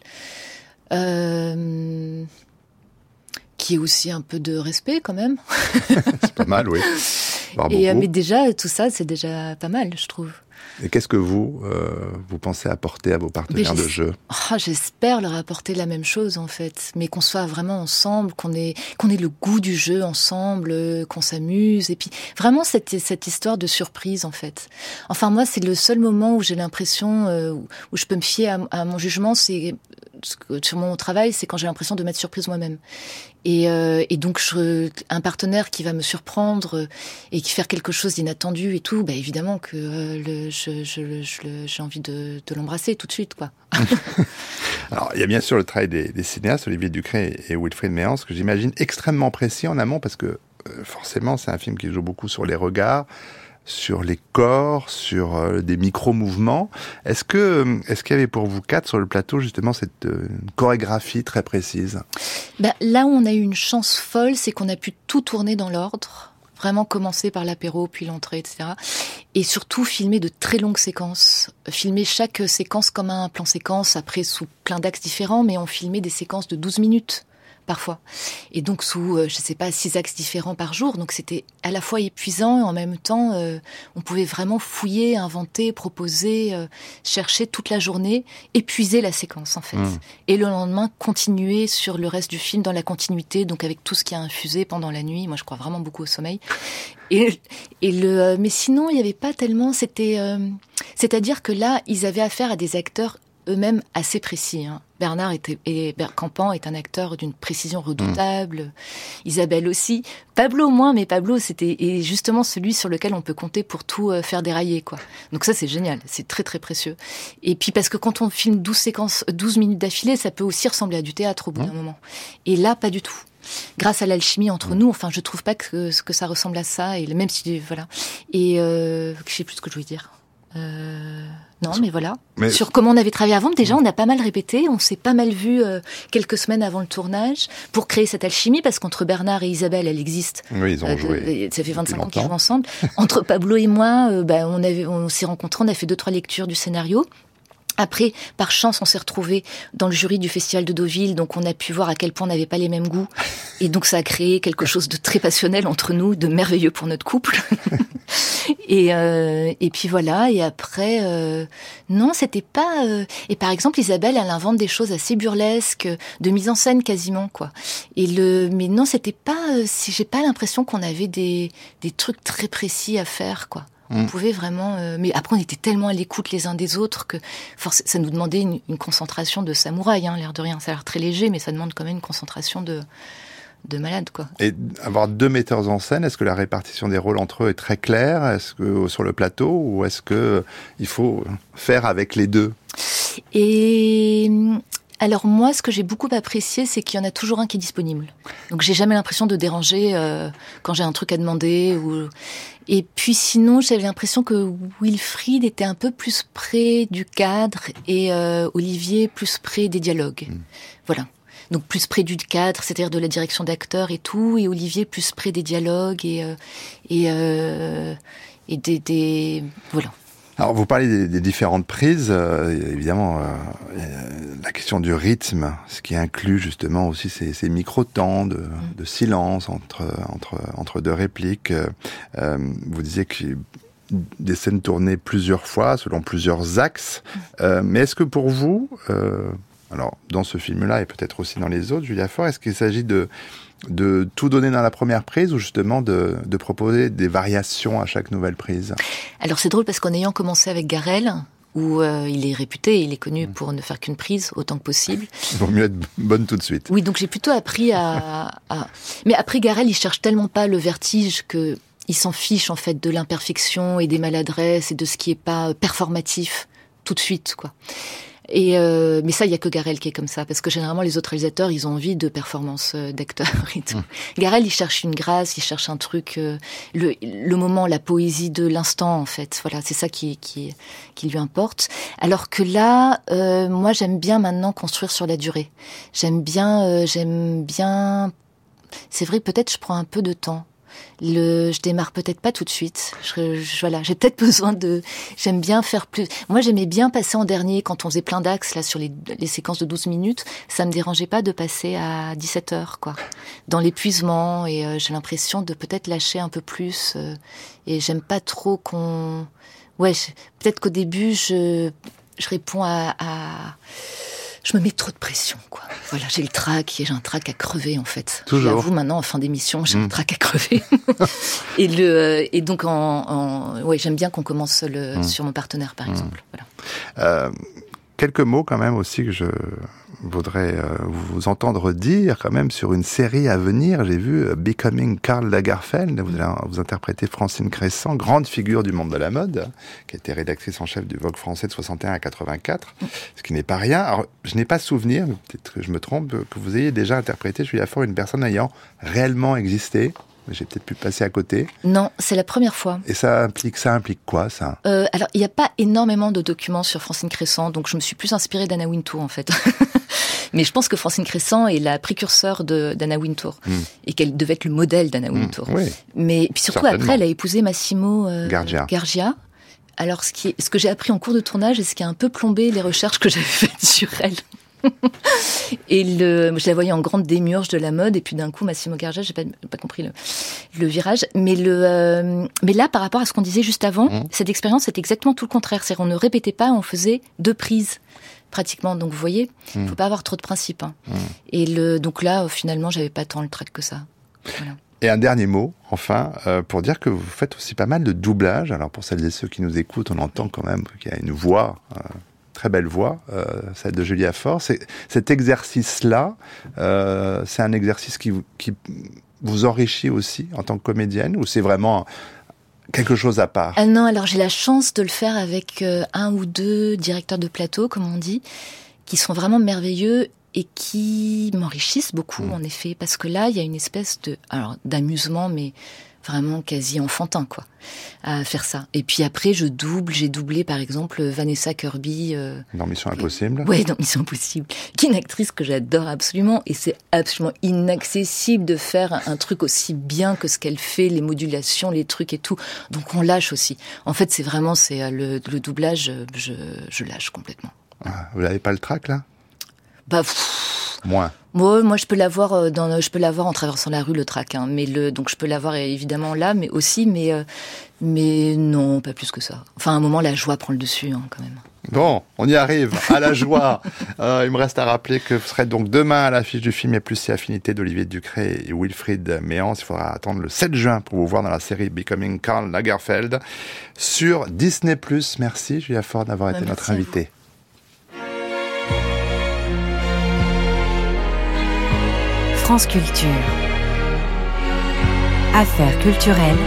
Euh, qu'il y ait aussi un peu de respect quand même. C'est pas mal, oui. Et, mais déjà, tout ça, c'est déjà pas mal, je trouve. Et qu'est-ce que vous, euh, vous pensez apporter à vos partenaires de jeu? Oh, j'espère leur apporter la même chose, en fait. Mais qu'on soit vraiment ensemble, qu'on ait, qu'on ait le goût du jeu ensemble, euh, qu'on s'amuse. Et puis, vraiment, cette, cette histoire de surprise, en fait. Enfin, moi, c'est le seul moment où j'ai l'impression, euh, où je peux me fier à, à mon jugement, c'est sur mon travail, c'est quand j'ai l'impression de m'être surprise moi-même. Et, euh, et donc, je, un partenaire qui va me surprendre et qui fait quelque chose d'inattendu et tout, bah évidemment que euh, le, je, je, je, j'ai envie de, de l'embrasser tout de suite, quoi. Alors, il y a bien sûr le travail des, des cinéastes, Olivier Ducret et Wilfried Méance, que j'imagine extrêmement précis en amont, parce que euh, forcément, c'est un film qui joue beaucoup sur les regards, sur les corps, sur euh, des micro-mouvements. Est-ce que, est-ce qu'il y avait pour vous quatre sur le plateau justement cette euh, chorégraphie très précise ? Ben, là où on a eu une chance folle, c'est qu'on a pu tout tourner dans l'ordre. Vraiment commencer par l'apéro, puis l'entrée, et cetera. Et surtout filmer de très longues séquences. Filmer chaque séquence comme un plan séquence, après sous plein d'axes différents, mais on filmait des séquences de douze minutes. Parfois. Et donc sous, euh, je sais pas, six axes différents par jour. Donc c'était à la fois épuisant et en même temps, euh, on pouvait vraiment fouiller, inventer, proposer, euh, chercher toute la journée, épuiser la séquence en fait. Mmh. Et le lendemain, continuer sur le reste du film dans la continuité, donc avec tout ce qui a infusé pendant la nuit. Moi, je crois vraiment beaucoup au sommeil. Et, et le, euh, mais sinon, il y avait pas tellement. C'était, euh, c'est-à-dire que là, ils avaient affaire à des acteurs eux-mêmes assez précis. Hein. Bernard était, et Campan est un acteur d'une précision redoutable. Mmh. Isabelle aussi. Pablo moins, mais Pablo, c'était est justement celui sur lequel on peut compter pour tout euh, faire dérailler, quoi. Donc ça, c'est génial. C'est très, très précieux. Et puis, parce que quand on filme douze séquences, douze minutes d'affilée, ça peut aussi ressembler à du théâtre au bout mmh. d'un moment. Et là, pas du tout. Grâce à l'alchimie entre mmh. nous, enfin, je trouve pas que, que ça ressemble à ça. Et même si, voilà. Et, euh, je sais plus ce que je voulais dire. Euh... Non, mais voilà. Mais... Sur comment on avait travaillé avant, déjà, on a pas mal répété, on s'est pas mal vu euh, quelques semaines avant le tournage pour créer cette alchimie, parce qu'entre Bernard et Isabelle, elle existe. Oui, ils ont euh, joué. Ça fait vingt-cinq ans qu'ils jouent ensemble. Entre Pablo et moi, euh, bah, on avait, on s'est rencontrés, on a fait deux, trois lectures du scénario. Après, par chance, on s'est retrouvés dans le jury du Festival de Deauville, donc on a pu voir à quel point on n'avait pas les mêmes goûts. Et donc ça a créé quelque chose de très passionnel entre nous, de merveilleux pour notre couple. et, euh, et puis voilà, et après, euh, non, c'était pas... Euh, et par exemple, Isabelle, elle invente des choses assez burlesques, de mise en scène quasiment, quoi. Et le, mais non, c'était pas... Euh, si j'ai pas l'impression qu'on avait des, des trucs très précis à faire, quoi. On mmh. pouvait vraiment... Euh, mais après, on était tellement à l'écoute les uns des autres que forc- ça nous demandait une, une concentration de samouraï, hein, l'air de rien. Ça a l'air très léger, mais ça demande quand même une concentration de, de malade, quoi. Et avoir deux metteurs en scène, est-ce que la répartition des rôles entre eux est très claire, est-ce que sur le plateau, ou est-ce que il faut faire avec les deux ? Et... Alors moi, ce que j'ai beaucoup apprécié, c'est qu'il y en a toujours un qui est disponible. Donc j'ai jamais l'impression de déranger euh, quand j'ai un truc à demander. Ou... Et puis sinon, j'avais l'impression que Wilfried était un peu plus près du cadre et euh, Olivier plus près des dialogues. Mmh. Voilà. Donc plus près du cadre, c'est-à-dire de la direction d'acteurs et tout, et Olivier plus près des dialogues et euh, et, euh, et des, des voilà. Alors, vous parlez des, des différentes prises, euh, évidemment, euh, la question du rythme, ce qui inclut justement aussi ces, ces micro-temps de, de silence entre, entre, entre deux répliques. Euh, vous disiez que des scènes tournées plusieurs fois, selon plusieurs axes. Euh, mais est-ce que pour vous, euh, alors dans ce film-là et peut-être aussi dans les autres, Julia Faure, est-ce qu'il s'agit de de tout donner dans la première prise ou justement de, de proposer des variations à chaque nouvelle prise ? Alors c'est drôle parce qu'en ayant commencé avec Garel, où euh, il est réputé, il est connu pour ne faire qu'une prise autant que possible. Il vaut mieux être bonne tout de suite. Oui, donc j'ai plutôt appris à... à... Mais après Garel, il cherche tellement pas le vertige que il s'en fiche en fait de l'imperfection et des maladresses et de ce qui est pas performatif tout de suite, quoi. Et euh, mais ça, il y a que Garel qui est comme ça, parce que généralement les autres réalisateurs, ils ont envie de performance euh, d'acteurs et tout. Mmh. Garel, il cherche une grâce, il cherche un truc, euh, le, le moment, la poésie de l'instant, en fait. Voilà, c'est ça qui, qui, qui lui importe. Alors que là, euh, moi, j'aime bien maintenant construire sur la durée. J'aime bien, euh, j'aime bien. C'est vrai, peut-être je prends un peu de temps. Le, je démarre peut-être pas tout de suite. Je, je, voilà, j'ai peut-être besoin de. J'aime bien faire plus. Moi, j'aimais bien passer en dernier quand on faisait plein d'axes là sur les, les séquences de douze minutes. Ça me dérangeait pas de passer à dix-sept heures, quoi, dans l'épuisement. Et euh, j'ai l'impression de peut-être lâcher un peu plus. Euh, et j'aime pas trop qu'on. Ouais, je, peut-être qu'au début, je, je réponds à. à... Je me mets trop de pression, quoi. Voilà, j'ai le trac, et j'ai un trac à crever, en fait. Toujours. J'avoue, maintenant, en fin d'émission, j'ai mmh. un trac à crever. et le, et donc, en, en, ouais, j'aime bien qu'on commence le, mmh. sur mon partenaire, par mmh. exemple. Voilà. Euh, quelques mots quand même aussi que je voudrais euh, vous entendre dire quand même sur une série à venir. J'ai vu euh, Becoming Karl Lagerfeld. Vous, vous interprétez Francine Cressant, grande figure du monde de la mode, qui a été rédactrice en chef du Vogue français de soixante et un à quatre-vingt-quatre, ce qui n'est pas rien. Alors, je n'ai pas souvenir, mais peut-être que je me trompe, que vous ayez déjà interprété Julia Faure, une personne ayant réellement existé. J'ai peut-être pu passer à côté. Non, c'est la première fois. Et ça implique, ça implique quoi, ça euh, Alors, il n'y a pas énormément de documents sur Francine Cressant, donc je me suis plus inspirée d'Anna Wintour, en fait. Mais je pense que Francine Cressant est la précurseur de, d'Anna Wintour, mm. et qu'elle devait être le modèle d'Anna mm. Wintour. Oui. Mais puis surtout, après, elle a épousé Massimo euh, Gargia. Gargia. Alors, ce, qui est, ce que j'ai appris en cours de tournage, et ce qui a un peu plombé les recherches que j'avais faites sur elle. Et le, je la voyais en grande démiurge de la mode, et puis d'un coup Massimo Gargia, j'ai pas, pas compris le, le virage. Mais le, euh, mais là, par rapport à ce qu'on disait juste avant, mmh. cette expérience c'est exactement tout le contraire. C'est qu'on ne répétait pas, on faisait deux prises pratiquement. Donc vous voyez, il mmh. faut pas avoir trop de principes. Hein. Mmh. Et le, donc là, finalement, j'avais pas tant le trac que ça. Voilà. Et un dernier mot, enfin, euh, pour dire que vous faites aussi pas mal de doublage. Alors pour celles et ceux qui nous écoutent, on entend quand même qu'il y a une voix. Euh, très belle voix, euh, celle de Julia Faure. C'est, cet exercice-là, euh, c'est un exercice qui vous, qui vous enrichit aussi en tant que comédienne, ou c'est vraiment quelque chose à part? Ah non, alors j'ai la chance de le faire avec euh, un ou deux directeurs de plateau, comme on dit, qui sont vraiment merveilleux et qui m'enrichissent beaucoup, mmh. en effet, parce que là, il y a une espèce de, alors, d'amusement, mais vraiment quasi enfantin, quoi, à faire ça. Et puis après, je double, j'ai doublé, par exemple, Vanessa Kirby. Euh, dans Mission Impossible. Oui, dans Mission Impossible. Qui est une actrice que j'adore absolument, et c'est absolument inaccessible de faire un truc aussi bien que ce qu'elle fait, les modulations, les trucs et tout. Donc on lâche aussi. En fait, c'est vraiment, c'est le, le doublage, je, je lâche complètement. Ah, vous n'avez pas le trac, là? Bah, pff, moins. Moi, moi, je peux l'avoir dans, je peux l'avoir en traversant la rue, le trac, hein, mais le, donc je peux l'avoir évidemment là, mais aussi, mais, euh, mais non, pas plus que ça. Enfin, à un moment, la joie prend le dessus, hein, quand même. Bon, on y arrive, à la joie. euh, il me reste à rappeler que vous serez donc demain à l'affiche du film Et plus si affinité d'Olivier Ducret et Wilfried Méance. Il faudra attendre le sept juin pour vous voir dans la série Becoming Karl Lagerfeld sur Disney plus. Merci, Julia Faure, d'avoir été bah, notre invitée. France Culture. Affaires culturelles.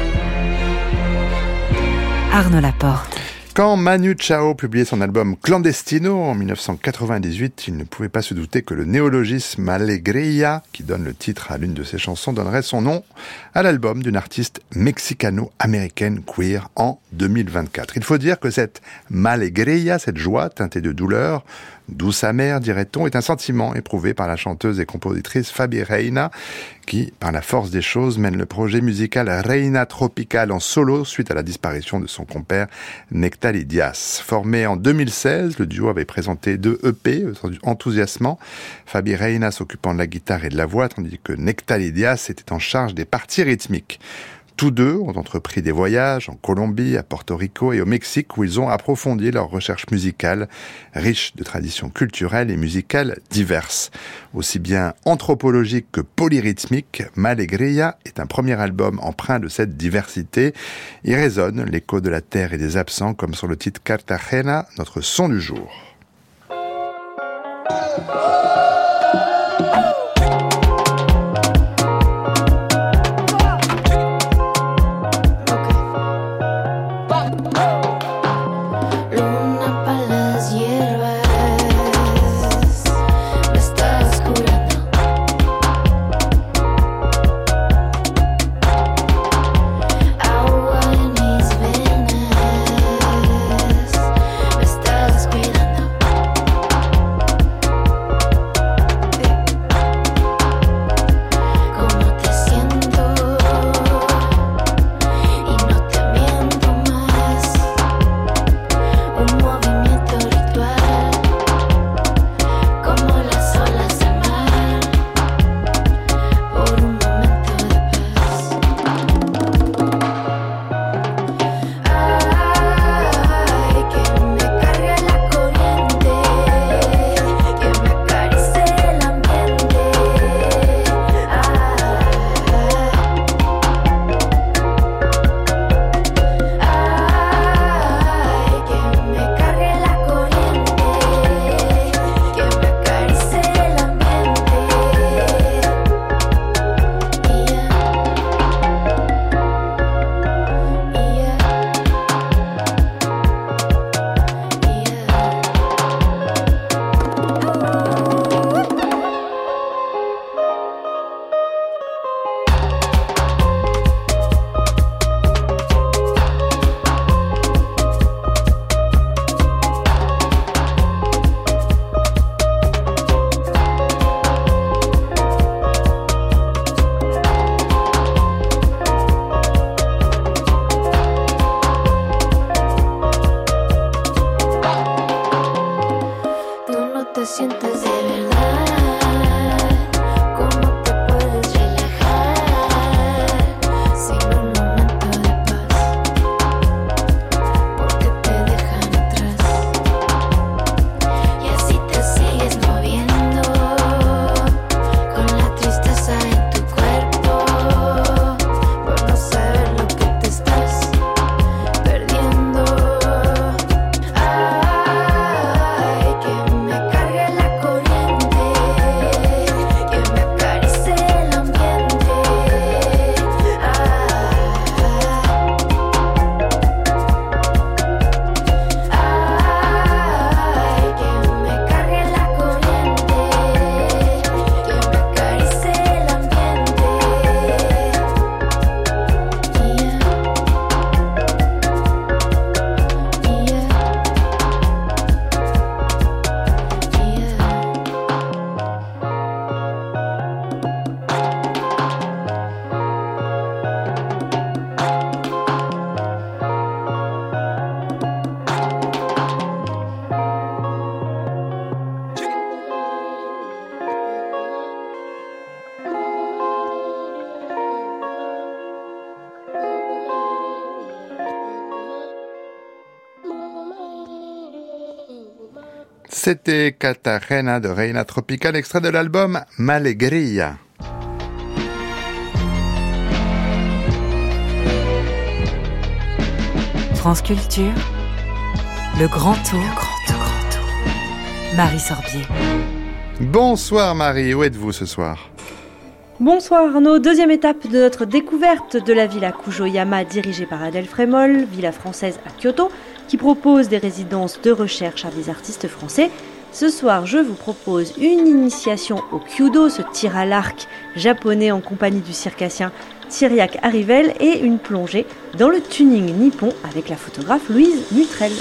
Arnaud Laporte. Quand Manu Chao publiait son album Clandestino en dix-neuf cent quatre-vingt-dix-huit, il ne pouvait pas se douter que le néologisme Alegría, qui donne le titre à l'une de ses chansons, donnerait son nom à l'album d'une artiste mexicano-américaine queer en deux mille vingt-quatre. Il faut dire que cette Malegría, cette joie teintée de douleur, douce amère, dirait-on, est un sentiment éprouvé par la chanteuse et compositrice Fabi Reina, qui, par la force des choses, mène le projet musical Reina Tropical en solo suite à la disparition de son compère Nectali Diaz. Formé en deux mille seize, le duo avait présenté deux E P enthousiasmants, Fabi Reina s'occupant de la guitare et de la voix, tandis que Nectali Diaz était en charge des parties rythmiques. Tous deux ont entrepris des voyages en Colombie, à Porto Rico et au Mexique où ils ont approfondi leur recherche musicale, riche de traditions culturelles et musicales diverses. Aussi bien anthropologique que polyrythmique, Malegría est un premier album empreint de cette diversité. Il résonne l'écho de la terre et des absents comme sur le titre Cartagena, notre son du jour. te sientes de verdad, cómo te puedes relajar sin un momento de paz, porque te dejan atrás y así te sigues moviendo con la tristeza en tu cuerpo por no saber lo que te estás perdiendo. Ay, que me cargue la corriente, que me acaricie el ambiente. Ay, que me cargue la corriente, que me acaricie el ambiente. C'était Cartagena de Reina Tropical, extrait de l'album Malegria. France Culture, le grand tour, le grand tour, grand tour. Marie Sorbier. Bonsoir Marie, où êtes-vous ce soir ? Bonsoir Arnaud, deuxième étape de notre découverte de la villa Kujoyama dirigée par Adèle Frémol, villa française à Kyoto, qui propose des résidences de recherche à des artistes français. Ce soir, je vous propose une initiation au Kyudo, ce tir à l'arc japonais en compagnie du circassien Cyriaque Arivel, et une plongée dans le tuning nippon avec la photographe Louise Mutrel.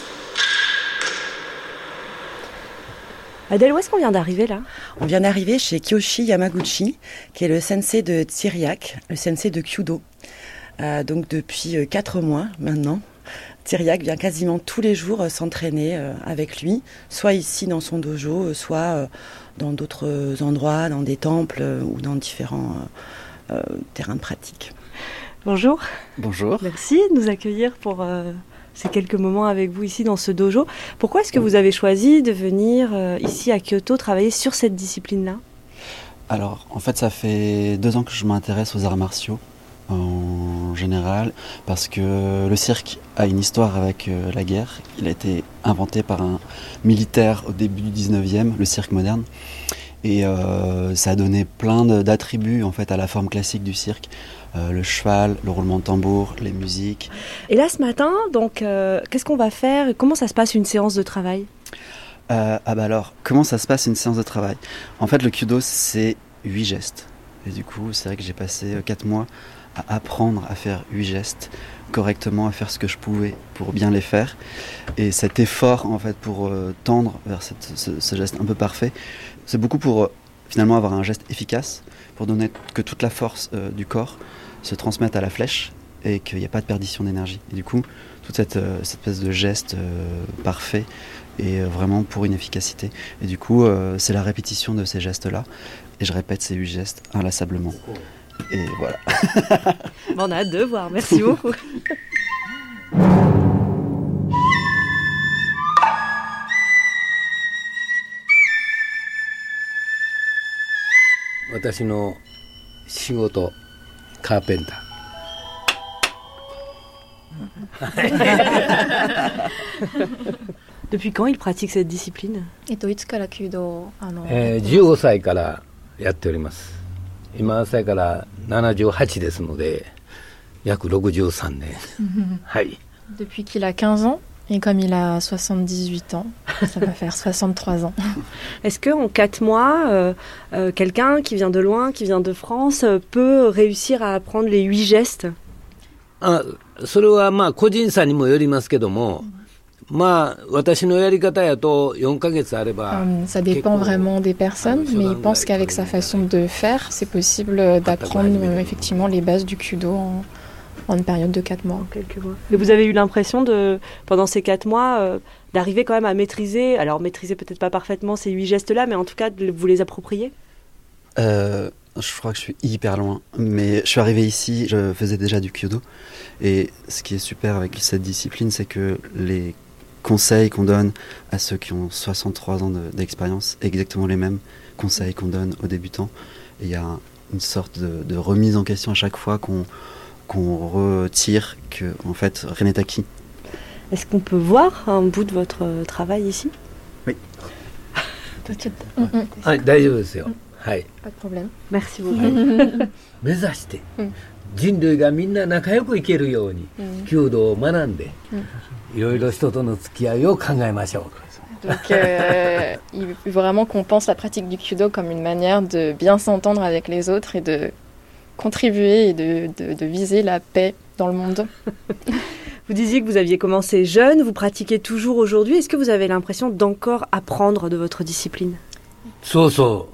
Adèle, où est-ce qu'on vient d'arriver là ? On vient d'arriver chez Kiyoshi Yamaguchi, qui est le sensei de Cyriaque, le sensei de Kyudo. Euh, donc depuis quatre mois maintenant, Cyriaque vient quasiment tous les jours euh, s'entraîner euh, avec lui, soit ici dans son dojo, euh, soit euh, dans d'autres endroits, dans des temples euh, ou dans différents euh, euh, terrains de pratique. Bonjour. Bonjour. Merci de nous accueillir pour euh, ces quelques moments avec vous ici dans ce dojo. Pourquoi est-ce que vous avez choisi de venir euh, ici à Kyoto travailler sur cette discipline-là ? Alors, en fait, ça fait deux ans que je m'intéresse aux arts martiaux en général, parce que le cirque a une histoire avec euh, la guerre. Il a été inventé par un militaire au début du dix-neuvième, le cirque moderne, et euh, ça a donné plein de, d'attributs en fait à la forme classique du cirque. Euh, le cheval, le roulement de tambour, les musiques. Et là ce matin, donc, euh, qu'est-ce qu'on va faire ? Comment ça se passe une séance de travail ? euh, Ah bah alors, comment ça se passe une séance de travail ? En fait, le Kyudo, c'est huit gestes. Et du coup, c'est vrai que j'ai passé quatre mois à apprendre à faire huit gestes correctement, à faire ce que je pouvais pour bien les faire. Et cet effort, en fait, pour euh, tendre vers cette, ce, ce geste un peu parfait, c'est beaucoup pour euh, finalement avoir un geste efficace, pour donner que toute la force euh, du corps se transmette à la flèche et qu'il n'y ait pas de perdition d'énergie. Et du coup, toute cette, euh, cette espèce de geste euh, parfait est euh, vraiment pour une efficacité. Et du coup, euh, c'est la répétition de ces gestes-là. Et je répète ces huit gestes inlassablement. Et voilà. Bon, on a hâte de voir, merci beaucoup. 私の仕事、カーペンター。 Depuis quand il pratique cette discipline ? えっといつから弓道あの、 えー、じゅうごさいからやっております。今さいからななじゅうはちですので約ろくじゅうさんねん。はい。 Depuis qu'il a quinze ans et comme il a soixante-dix-huit ans, ça va faire soixante-trois ans. Est-ce qu'en quatre mois, euh, euh, quelqu'un qui vient de loin, qui vient de France, euh, peut réussir à apprendre les huit gestes ? あ、それはまあ個人差にもよりますけども、まあ私のやり方やとよんかげつあれば。 Um, ça dépend vraiment des personnes, mais il pense qu'avec sa façon de faire, c'est possible d'apprendre euh, effectivement les bases du Kyudo en, en une période de quatre mois. Quelques mois. Et vous avez eu l'impression de, pendant ces quatre mois, euh, d'arriver quand même à maîtriser, alors maîtriser peut-être pas parfaitement ces huit gestes-là, mais en tout cas de vous les approprier? euh, Je crois que je suis hyper loin, mais je suis arrivé ici, je faisais déjà du Kyudo, et ce qui est super avec cette discipline, c'est que les conseils qu'on donne à ceux qui ont soixante-trois ans de, d'expérience, exactement les mêmes conseils qu'on donne aux débutants. Et il y a un, une sorte de, de remise en question à chaque fois qu'on, qu'on retire que, en fait, rien n'est acquis. Est-ce qu'on peut voir un bout de votre travail ici? Oui. Ah, 大丈夫ですよ。はい。 Pas de problème. Merci beaucoup. 目指して人類がみんな仲良く生きるように弓道を学んでいろいろ人との付き合いを考えましょう。 Donc, euh, il veut vraiment qu'on pense la pratique du Kyudo comme une manière de bien s'entendre avec les autres et de contribuer et de, de, de viser la paix dans le monde. Vous disiez que vous aviez commencé jeune, vous pratiquez toujours aujourd'hui. Est-ce que vous avez l'impression d'encore apprendre de votre discipline? そうそう。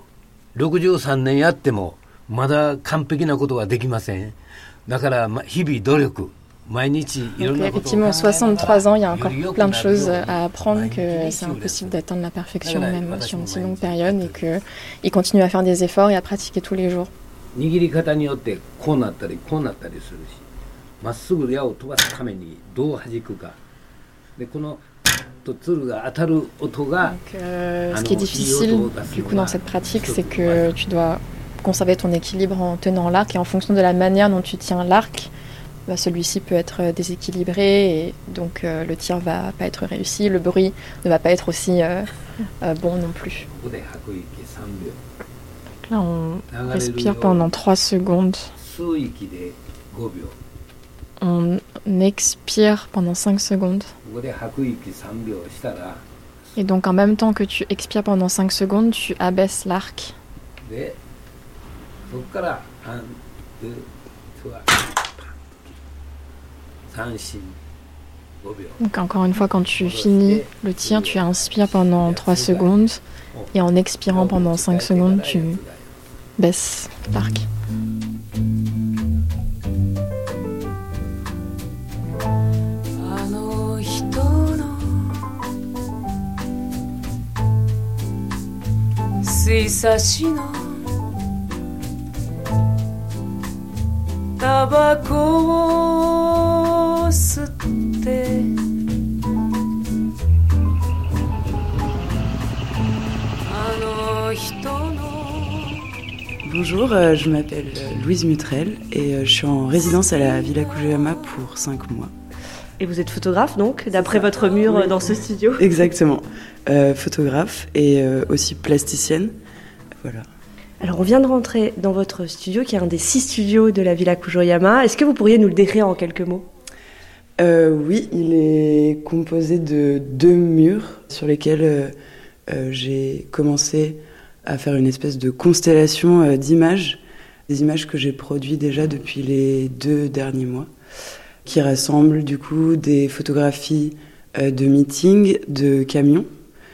ろくじゅうさんねんやってもまだ完璧なことはできません。だから日々努力。 Donc effectivement, soixante-trois ans, il y a encore plein de choses à apprendre, que c'est impossible d'atteindre la perfection même sur une si longue période et qu'il continue à faire des efforts et à pratiquer tous les jours. 握り方によってこうなったりこうなったりするし、まっすぐ矢を飛ばすためにどう弾くか。でこの Donc, euh, ce qui est difficile du coup dans cette pratique, c'est que tu dois conserver ton équilibre en tenant l'arc, et en fonction de la manière dont tu tiens l'arc, bah, celui-ci peut être déséquilibré et donc euh, le tir va pas être réussi, le bruit ne va pas être aussi euh, euh, bon non plus. Donc là, on respire pendant trois secondes. On expire pendant cinq secondes. Et donc en même temps que tu expires pendant cinq secondes, tu abaisses l'arc. Donc encore une fois, quand tu finis le tir, tu inspires pendant trois secondes et en expirant pendant cinq secondes, tu baisses l'arc. Bonjour, euh, je m'appelle Louise Mutrel et euh, je suis en résidence à la Villa Kujoyama pour cinq mois. Et vous êtes photographe donc, d'après votre mur oui. Dans ce studio? Exactement, euh, photographe et euh, aussi plasticienne, voilà. Alors on vient de rentrer dans votre studio qui est un des six studios de la Villa Kujoyama. Est-ce que vous pourriez nous le décrire en quelques mots? euh, Oui, il est composé de deux murs sur lesquels euh, euh, j'ai commencé à faire une espèce de constellation euh, d'images, des images que j'ai produites déjà depuis les deux derniers mois, qui rassemblent du coup des photographies euh, de meetings, de camions,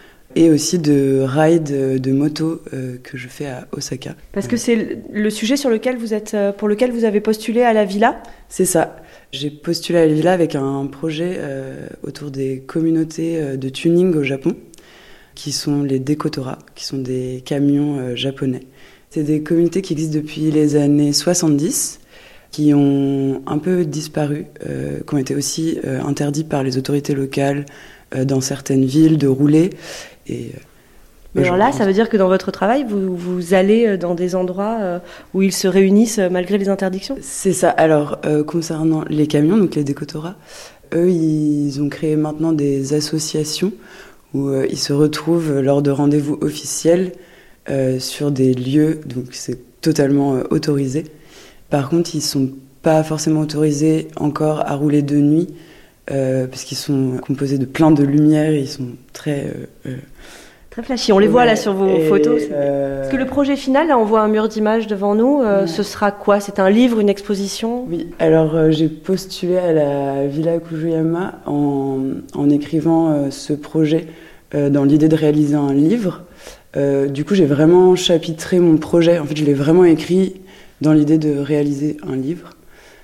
et aussi de rides de moto euh, que je fais à Osaka. Parce que c'est le sujet sur lequel vous êtes, pour lequel vous avez postulé à la Villa? C'est ça. J'ai postulé à la Villa avec un projet euh, autour des communautés euh, de tuning au Japon, qui sont les Dekotora, qui sont des camions euh, japonais. C'est des communautés qui existent depuis les années soixante-dix, qui ont un peu disparu, euh, qui ont été aussi euh, interdits par les autorités locales euh, dans certaines villes de rouler. Et, euh, Mais alors là, ça veut dire que dans votre travail, vous, vous allez dans des endroits euh, où ils se réunissent malgré les interdictions? C'est ça. Alors, euh, concernant les camions, donc les Dekotora, eux, ils ont créé maintenant des associations où euh, ils se retrouvent lors de rendez-vous officiels euh, sur des lieux, donc c'est totalement euh, autorisé. Par contre, ils ne sont pas forcément autorisés encore à rouler de nuit, euh, parce qu'ils sont composés de plein de lumière, et ils sont très... Euh, euh, très flashy, on les voit là sur vos et, photos. Euh... Parce que le projet final, là on voit un mur d'images devant nous, euh, oui. Ce sera quoi? C'est un livre, une exposition? Oui, alors euh, j'ai postulé à la Villa Kujoyama en, en écrivant euh, ce projet euh, dans l'idée de réaliser un livre. Euh, du coup, j'ai vraiment chapitré mon projet, en fait je l'ai vraiment écrit dans l'idée de réaliser un livre.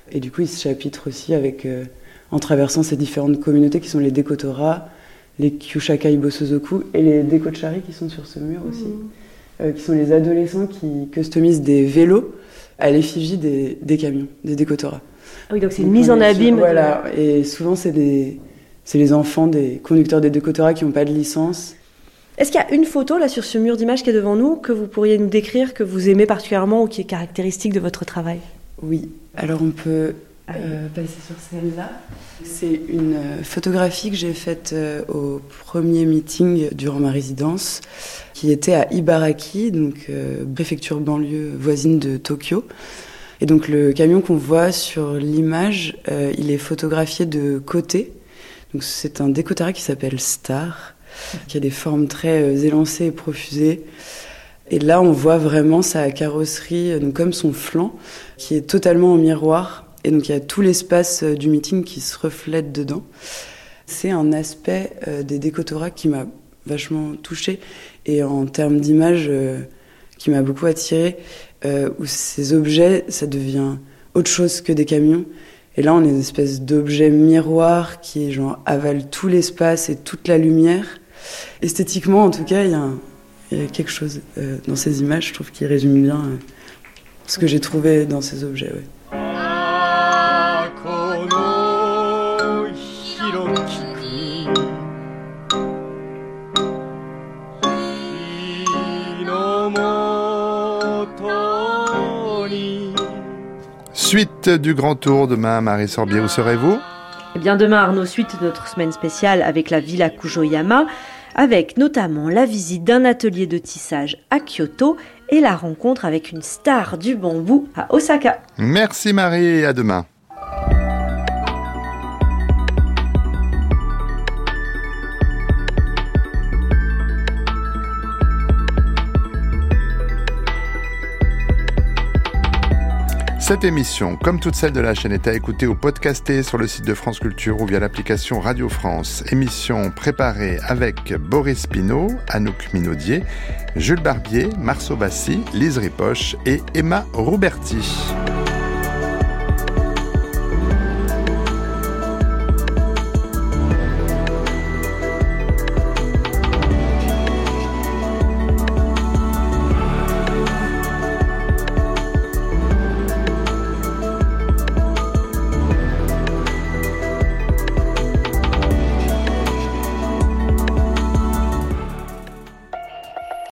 Et du coup, il se chapitre aussi avec, euh, en traversant ces différentes communautés qui sont les Dekotora, les Kyushakai Bosozoku et les Dekochari qui sont sur ce mur aussi, mmh. euh, qui sont les adolescents qui customisent des vélos à l'effigie des, des camions, des Dekotora. Ah oui, donc c'est une mise en abîme. Voilà, et souvent c'est, des, c'est les enfants des conducteurs des Dekotora qui n'ont pas de licence. Est-ce qu'il y a une photo là sur ce mur d'images qui est devant nous que vous pourriez nous décrire, que vous aimez particulièrement ou qui est caractéristique de votre travail ? Oui, alors on peut euh, passer sur celle-là. C'est une photographie que j'ai faite euh, au premier meeting durant ma résidence, qui était à Ibaraki, donc euh, préfecture banlieue voisine de Tokyo. Et donc le camion qu'on voit sur l'image, euh, il est photographié de côté. Donc c'est un Dekotora qui s'appelle Star, qui a des formes très euh, élancées et profusées. Et là, on voit vraiment sa carrosserie, donc comme son flanc, qui est totalement en miroir. Et donc il y a tout l'espace euh, du meeting qui se reflète dedans. C'est un aspect euh, des Dekotora qui m'a vachement touchée. Et en termes d'image, euh, qui m'a beaucoup attirée, euh, où ces objets, ça devient autre chose que des camions. Et là, on est une espèce d'objet miroir qui genre, avale tout l'espace et toute la lumière. Esthétiquement, en tout cas, il y a, un, il y a quelque chose euh, dans ces images, je trouve, qui résume bien euh, ce que j'ai trouvé dans ces objets. Ouais. Suite du Grand Tour demain, Marie Sorbier, où serez-vous ? Eh bien demain, Arnaud, suite de notre semaine spéciale avec la Villa Kujoyama, avec notamment la visite d'un atelier de tissage à Kyoto et la rencontre avec une star du bambou à Osaka. Merci Marie et à demain. Cette émission, comme toutes celles de la chaîne, est à écouter ou podcastée sur le site de France Culture ou via l'application Radio France. Émission préparée avec Boris Pinault, Anouk Minaudier, Jules Barbier, Marceau Bassy, Lise Ripoche et Emma Rouberti.